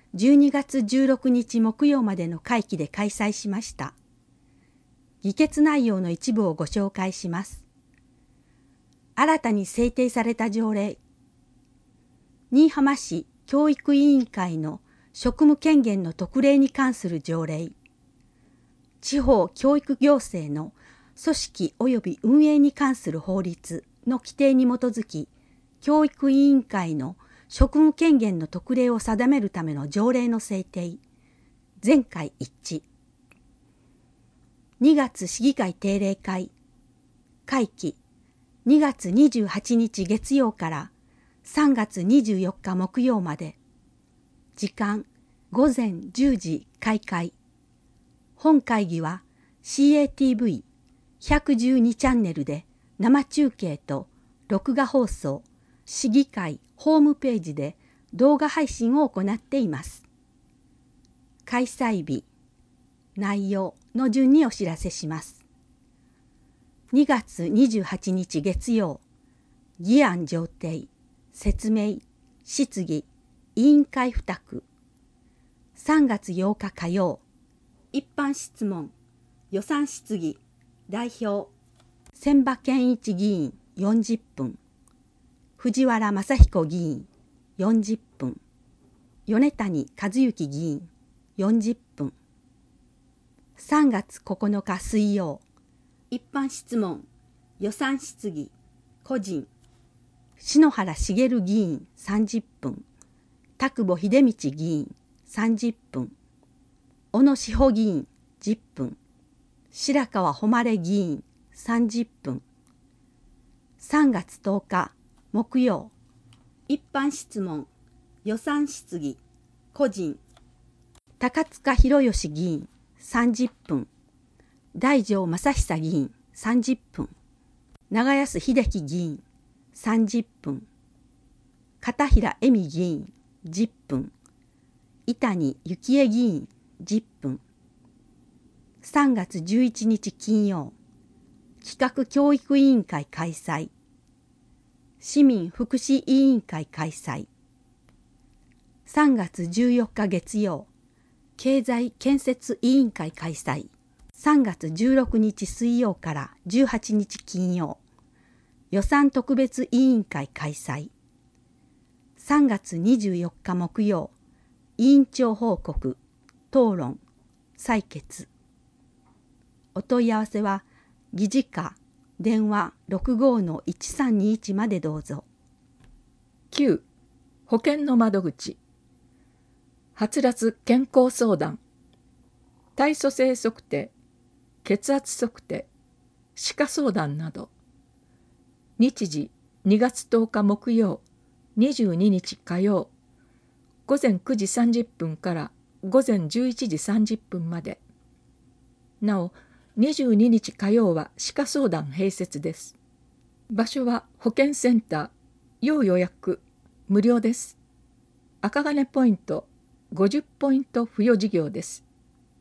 じゅうにがつじゅうろくにち木曜までの会期で開催しました。議決内容の一部をご紹介します。新たに制定された条例。新居浜市教育委員会の職務権限の特例に関する条例。地方教育行政の組織及び運営に関する法律の規定に基づき、教育委員会の職務権限の特例を定めるための条例の制定。全会一致。にがつ市議会定例会。会期にがつにじゅうはちにち月曜からさんがつにじゅうよっか木曜まで。時間ごぜんじゅうじ開会。本会議は シーエーティーブイひゃくじゅうに チャンネルで生中継と録画放送、市議会ホームページで動画配信を行っています。開催日、内容の順にお知らせします。にがつにじゅうはちにち月曜、議案上呈、説明、質疑、委員会付託。さんがつようか火曜、一般質問、予算質疑、代表、千葉健一議員よんじゅっぷん、藤原正彦議員よんじゅっぷん、米谷和幸議員よんじゅっぷん。さんがつここのか水曜、一般質問、予算質疑、個人、篠原茂議員さんじゅっぷん、田久保秀道議員さんじゅっぷん、小野志保議員じゅっぷん、白川誉議員さんじゅっぷん。さんがつとおか木曜、一般質問、予算質疑、個人、高塚博義議員さんじゅっぷん、大城正久議員さんじゅっぷん、長安秀樹議員さんじゅっぷん、片平恵美議員じゅっぷん、伊谷幸恵議員じゅっぷん。さんがつじゅういちにち金曜、企画教育委員会開催、市民福祉委員会開催。さんがつじゅうよっか月曜、経済建設委員会開催。さんがつじゅうろくにち水曜からじゅうはちにち金曜、予算特別委員会開催。さんがつにじゅうよっか木曜、委員長報告、討論、採決。お問い合わせは議事課電話 ろくごのいちさんにいち までどうぞ。 きゅう. 保険の窓口、はつらつ健康相談、体組成測定、血圧測定、歯科相談など。日時にがつとおか木曜、にじゅうににち火曜、ごぜんくじさんじゅっぷんからごぜんじゅういちじさんじゅっぷんまで。なお、にじゅうににち火曜は歯科相談併設です。場所は保健センター、要予約、無料です。赤金ポイント、ごじゅっポイント付与事業です。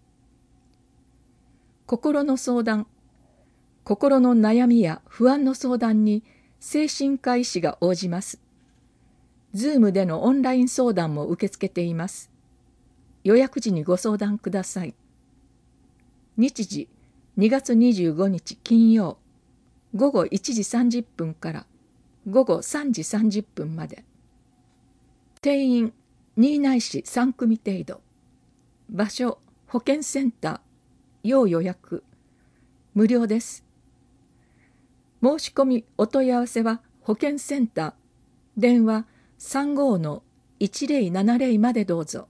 心の相談、心の悩みや不安の相談に精神科医師が応じます。ズームでのオンライン相談も受け付けています。予約時にご相談ください。日時にがつにじゅうごにち金曜、ごごいちじさんじゅっぷんからごごさんじさんじゅっぷんまで。定員にないしさんくみ程度。場所保健センター、要予約、無料です。申し込みお問い合わせは保健センター、電話 さんごのいちぜろななぜろ までどうぞ。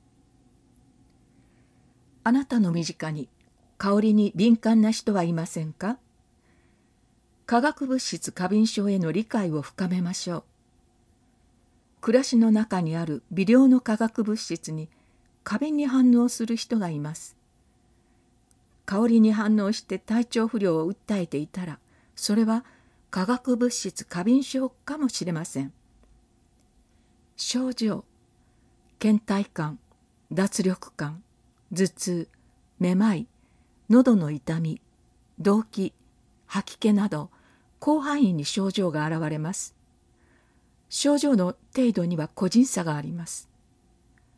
あなたの身近に香りに敏感な人はいませんか？化学物質過敏症への理解を深めましょう。暮らしの中にある微量の化学物質に過敏に反応する人がいます。香りに反応して体調不良を訴えていたら、それは化学物質過敏症かもしれません。症状、倦怠感、脱力感、頭痛、めまい、喉の痛み、動悸、吐き気など広範囲に症状が現れます。症状の程度には個人差があります。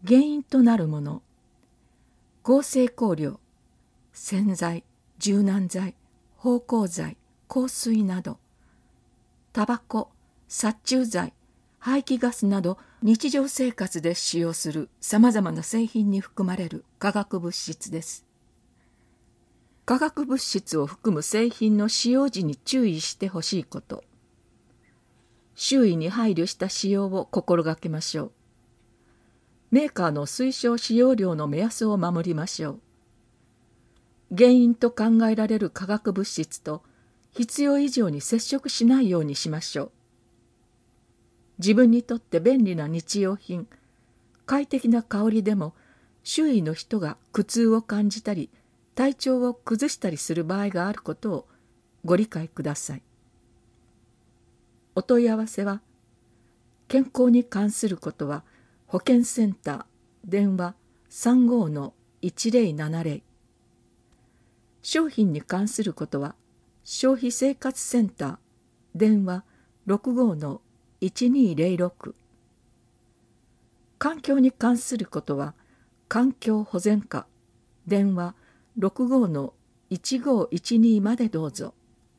原因となるもの、合成香料、洗剤、柔軟剤、芳香剤、香水など、タバコ、殺虫剤、排気ガスなど日常生活で使用するさまざまな製品に含まれる化学物質です。化学物質を含む製品の使用時に注意してほしいこと。周囲に配慮した使用を心がけましょう。メーカーの推奨使用量の目安を守りましょう。原因と考えられる化学物質と必要以上に接触しないようにしましょう。自分にとって便利な日用品、快適な香りでも周囲の人が苦痛を感じたり体調を崩したりする場合があることをご理解ください。お問い合わせは、健康に関することは保健センター電話 さんごーのいちぜろななぜろ、商品に関することは消費生活センター電話 ろくごーのいちにーぜろろく、環境に関することは環境保全課電話 ろくごーのいちごーいちにー までどうぞ。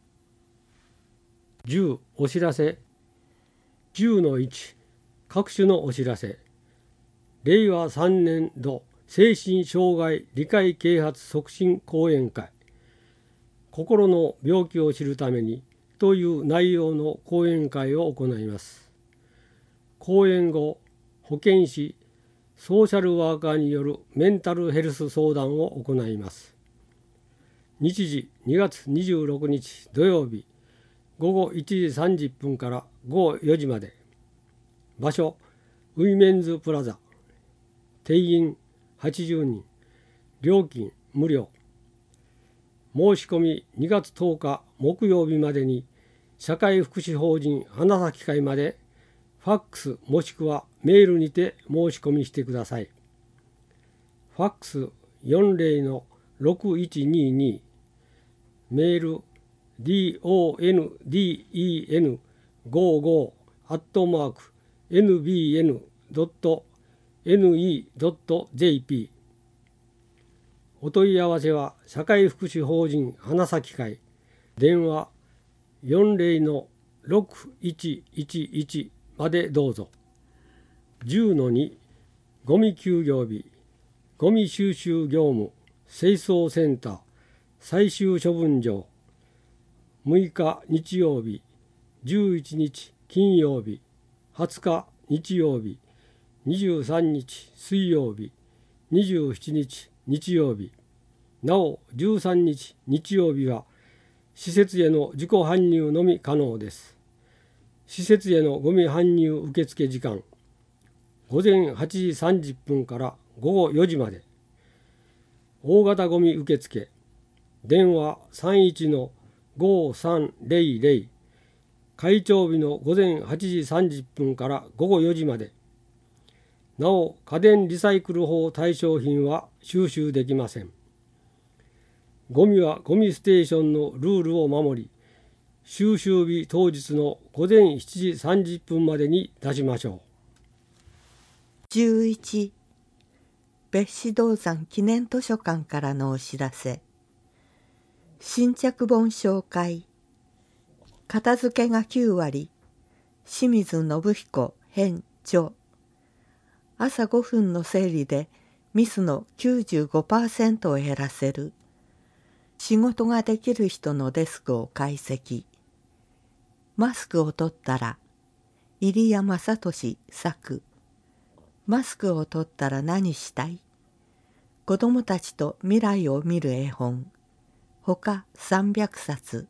じゅうお知らせ。じゅうのいち各種のお知らせ。れいわさんねんど精神障害理解啓発促進講演会、心の病気を知るためにという内容の講演会を行います。講演後、保健師、ソーシャルワーカーによるメンタルヘルス相談を行います。日時にがつにじゅうろくにち土曜日、ごごいちじさんじゅっぷんからごごよじまで。場所、ウィメンズプラザ。定員はちじゅうにん。料金無料。申し込みにがつとおか木曜日までに社会福祉法人花咲会までファックスもしくはメールにて申し込みしてください。ファックスよんぜろのろくいちにーにー、メール ドンごじゅうご アットマーク エヌビーエヌ ドット エヌイー ドット ジェーピー。お問い合わせは社会福祉法人花咲会電話 よんぜろのろくいちいちいち までどうぞ。じゅうのにゴミ休業日、ゴミ収集業務清掃センター最終処分場、むいか日曜日、じゅういちにち金曜日、はつか日曜日、にじゅうさんにち水曜日、にじゅうしちにち日曜日、なおじゅうさんにち日曜日は施設への自己搬入のみ可能です。施設へのゴミ搬入受付時間、ごぜんはちじさんじゅっぷんからごごよじまで。大型ゴミ受付、電話 さんいちのごさんぜろぜろ、開帳日のごぜんはちじさんじゅっぷんからごごよじまで。なお、家電リサイクル法対象品は収集できません。ゴミはゴミステーションのルールを守り、収集日当日のごぜんしちじさんじゅっぷんまでに出しましょう。 じゅういち別子銅山記念図書館からのお知らせ。新着本紹介。片付けがきゅうわり、清水信彦編著。朝ごふんの整理でミスの きゅうじゅうごパーセント を減らせる。仕事ができる人のデスクを解析。マスクを取ったら、入谷正俊作。マスクを取ったら何したい？子どもたちと未来を見る絵本。ほかさんびゃくさつ。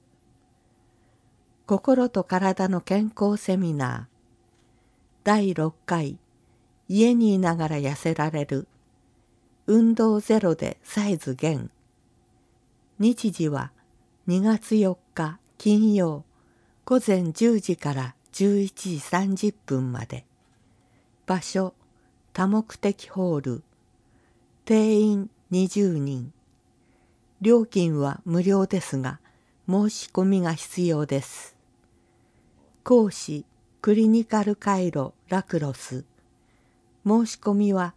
心と体の健康セミナー。だいろっかい。家にいながら痩せられる。運動ゼロでサイズ減。日時はにがつよっか金曜ごぜんじゅうじからじゅういちじさんじゅっぷんまで。場所多目的ホール。定員にじゅうにん。料金は無料ですが申し込みが必要です。講師クリニカルカイロラクロス。申し込みは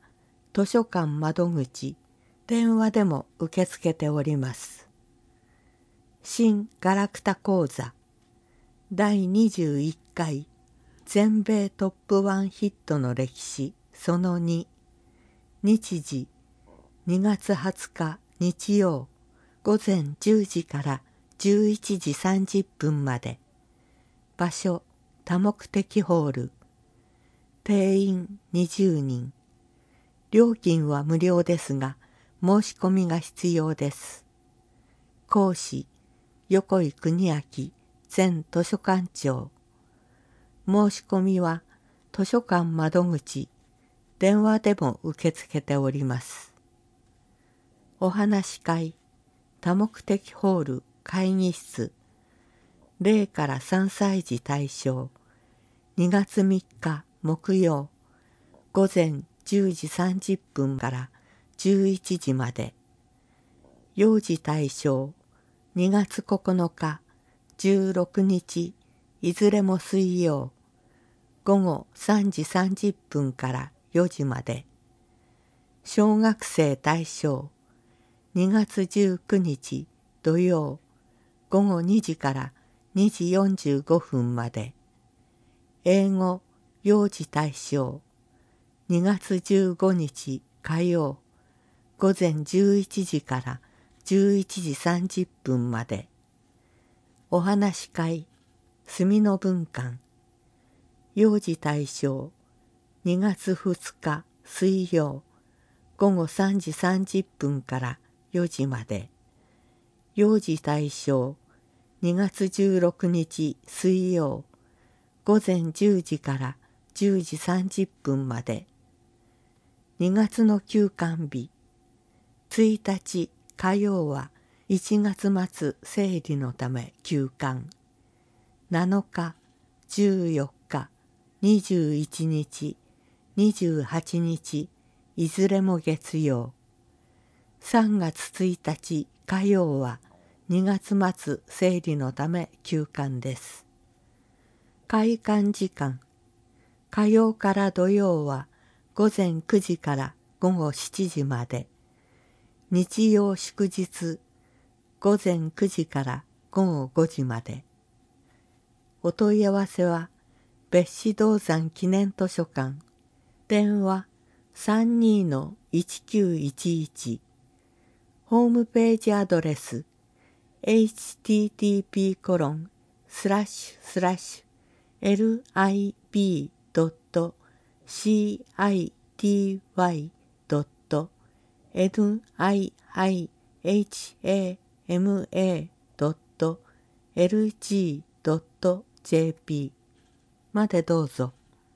図書館窓口、電話でも受け付けております。新ガラクタ講座だいにじゅういっかい全米トップワンヒットの歴史そのに、日時にがつはつか日曜午前じゅうじからじゅういちじさんじゅっぷんまで。場所多目的ホール。定員にじゅうにん。料金は無料ですが申し込みが必要です。講師横井邦明前図書館長。申し込みは図書館窓口、電話でも受け付けております。お話し会多目的ホール会議室、ゼロからさんさい児対象、にがつみっか木曜午前じゅうじさんじゅっぷんからじゅういちじまで。幼児対象、にがつここのかじゅうろくにちいずれも水曜午後さんじさんじゅっぷんからよじまで。小学生対象、にがつじゅうくにち土曜午後にじからにじよんじゅうごふんまで。英語幼児対象、にがつじゅうごにち火曜午前じゅういちじからじゅういちじさんじゅっぷんまで。お話し会墨の文館、幼児対象、にがつふつか水曜午後さんじさんじゅっぷんからよじまで。幼児対象、にがつじゅうろくにち水曜午前じゅうじからじゅうじさんじゅっぷんまで。にがつの休館日、ついたち火曜はいちがつまつ生理のため休館。なのか、じゅうよっか、にじゅういちにち、にじゅうはちにち、いずれも月曜。さんがつついたち火曜はにがつまつ生理のため休館です。開館時間、火曜から土曜は午前くじから午後しちじまで。日曜祝日、午前くじから午後ごじまで。お問い合わせは別子銅山記念図書館、電話 さんにーいちきゅういちいち、ホームページアドレス エイチティーティーピーコロンスラッシュスラッシュエルアイビードットシーアイティーワイドットエヌアイアイエイチエーエムエードットエルジードットジェーピー までどうぞ。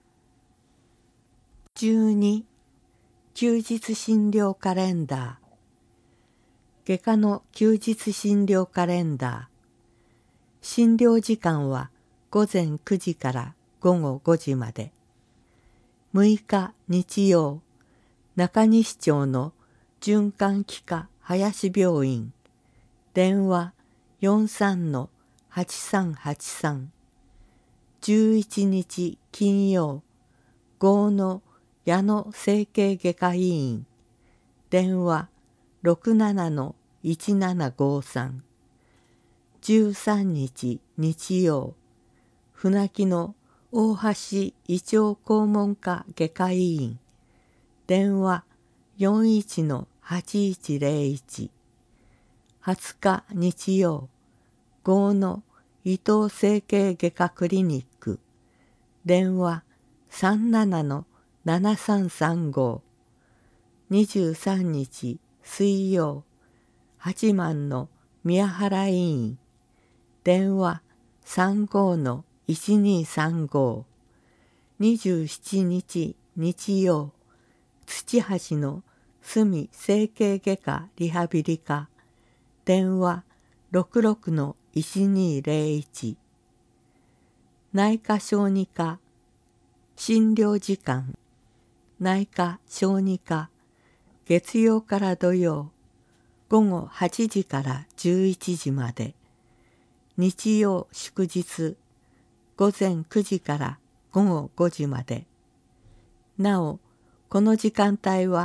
じゅうに休日診療カレンダー。外科の休日診療カレンダー。診療時間は午前くじから午後ごじまで。むいか日曜、中西町の循環器科林病院。電話 よんさんのはちさんはちさん。じゅういちにち金曜、郷の矢野整形外科医院。電話 ろくななのいちななごさん。じゅうさんにち日曜、船木の大橋胃腸肛門科外科医院。電話 よんいちのはちいちゼロいち。はつか日曜、郷の伊藤整形外科クリニック。電話 さんななのななさんさんご。にじゅうさんにち水曜、八幡の宮原医院。電話 さんごのいちにさんご。にじゅうしちにち日曜、土橋の隅整形外科リハビリ科。電話 ろくろくのいちにゼロいち。内科小児科診療時間。内科小児科月曜から土曜午後はちじからじゅういちじまで。日曜祝日午前くじから午後ごじまで。なおこの時間帯は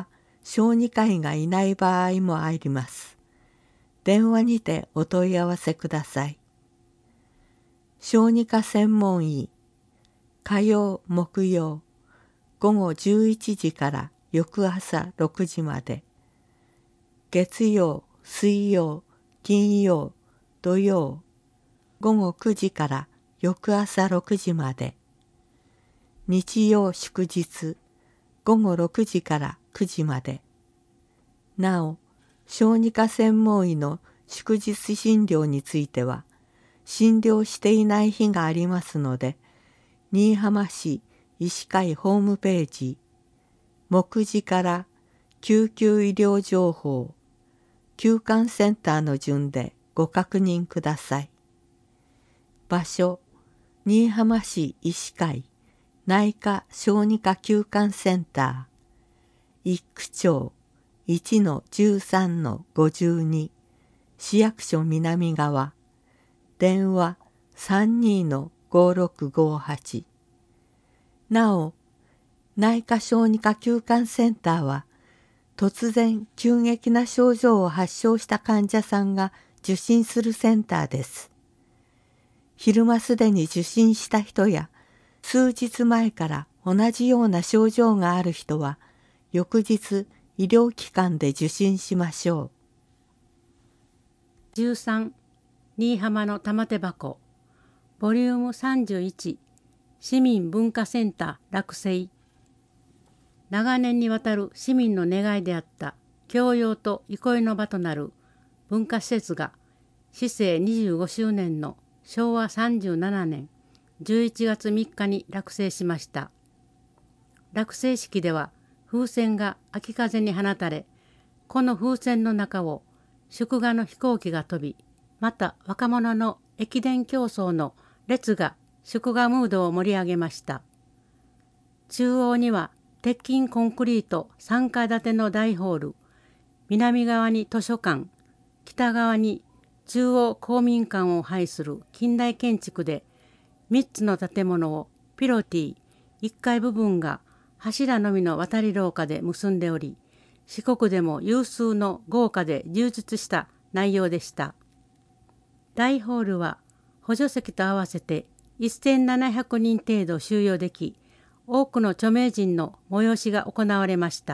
小児科医がいない場合もあります。電話にてお問い合わせください。小児科専門医、火曜木曜午後じゅういちじから翌朝ろくじまで、月曜水曜金曜土曜午後くじから翌朝ろくじまで、日曜祝日午後ろくじからくじまで。なお、小児科専門医の祝日診療については、診療していない日がありますので、新居浜市医師会ホームページ、目次から救急医療情報、休館センターの順でご確認ください。場所、新居浜市医師会内科小児科休館センター、一区町 いちのじゅうさんのごじゅうに、市役所南側、電話 さんにのごろくごはち。なお、内科小児科休館センターは、突然急激な症状を発症した患者さんが受診するセンターです。昼間すでに受診した人や、数日前から同じような症状がある人は、翌日医療機関で受診しましょう。 じゅうさん、新居浜の玉手箱、ボリュームさんじゅういち、市民文化センター落成。長年にわたる市民の願いであった教養と憩いの場となる文化施設が市政にじゅうごしゅうねんのしょうわさんじゅうななねんじゅういちがつみっかに落成しました。落成式では風船が秋風に放たれ、この風船の中を祝賀の飛行機が飛び、また若者の駅伝競争の列が祝賀ムードを盛り上げました。中央には鉄筋コンクリートさんかい建ての大ホール、南側に図書館、北側に中央公民館を配する近代建築で、みっつの建物をピロティいっかい部分が柱のみの渡り廊下で結んでおり、四国でも有数の豪華で充実した内容でした。大ホールは補助席と合わせてせんななひゃくにん程度収容でき、多くの著名人の催しが行われました。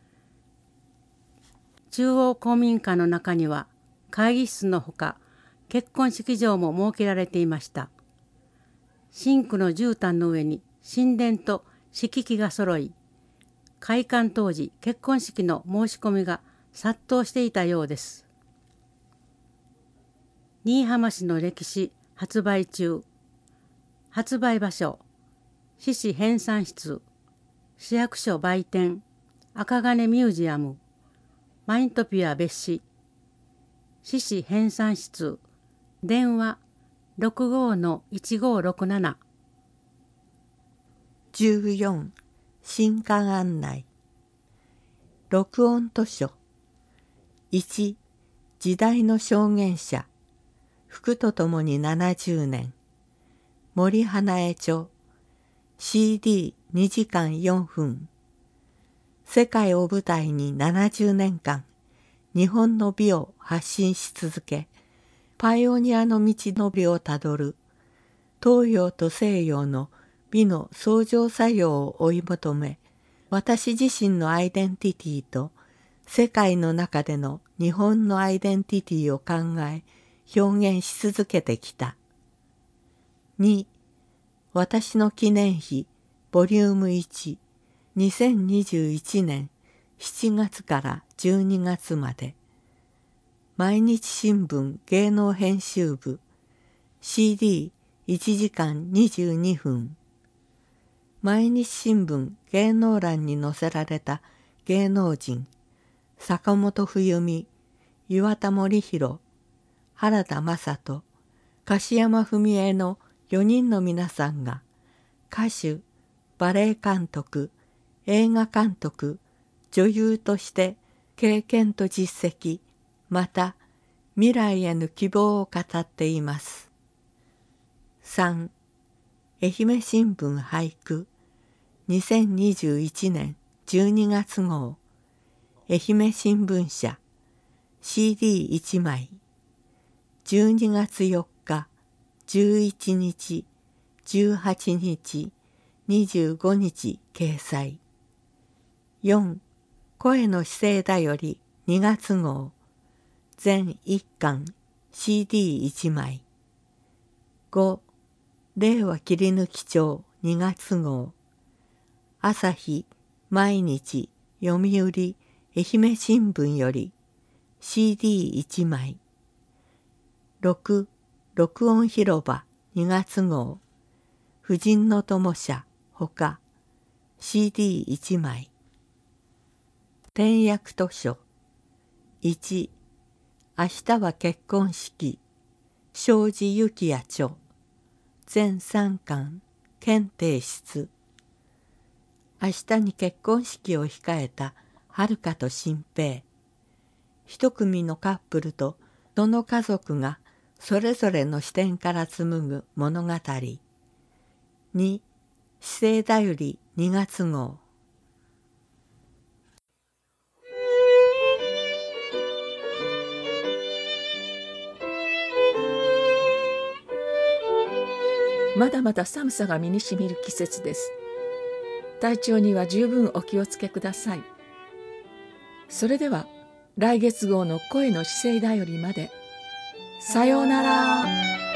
中央公民館の中には会議室のほか、結婚式場も設けられていました。深紅の絨毯の上に神殿と式器が揃い、開館当時結婚式の申し込みが殺到していたようです。新居浜市の歴史発売中。発売場所、市市編纂室、市役所売店、赤金ミュージアム、マイントピア別紙、市市編纂室、電話 ろくごのいちごろくなな。 じゅうよん、新刊案内。録音図書。いち、時代の証言者。福とともにななじゅうねん。森花江著。シーディーにじかんよんぷん。世界を舞台にななじゅうねんかん、日本の美を発信し続け、パイオニアの道のりをたどる、東洋と西洋の美の相乗作用を追い求め、私自身のアイデンティティと世界の中での日本のアイデンティティを考え、表現し続けてきた。に、私の記念碑ボリュームいち、にせんにじゅういちねんしちがつからじゅうにがつまで。毎日新聞芸能編集部 シーディーいちじかんにじゅうにふん。毎日新聞芸能欄に載せられた芸能人、坂本冬美、岩田守弘、原田雅人、樫山文江のよにんの皆さんが歌手、バレエ監督、映画監督、女優として経験と実績、また未来への希望を語っています。さん. 愛媛新聞俳句にせんにじゅういちねんじゅうにがつごう。 愛媛新聞社 シーディーいち 枚じゅうにがつよっかじゅういちにちじゅうはちにちにじゅうごにち掲載。よん声の姿勢だよりにがつ号全いっかん シーディーいち 枚。ご令和切り抜き帳にがつ号朝日毎日読売愛媛新聞より シーディーいち 枚。ろく録音広場にがつ号婦人の友社ほか シーディーいち 枚。点訳図書いち明日は結婚式庄司幸也著全さんかん検定室。明日に結婚式を控えた遥と新平。一組のカップルとその家族がそれぞれの視点から紡ぐ物語。に姿勢だよりにがつ号。 まだまだ寒さが身にしみる季節です。体調には十分お気をつけください。それでは来月号の声の姿勢だよりまで。さようなら。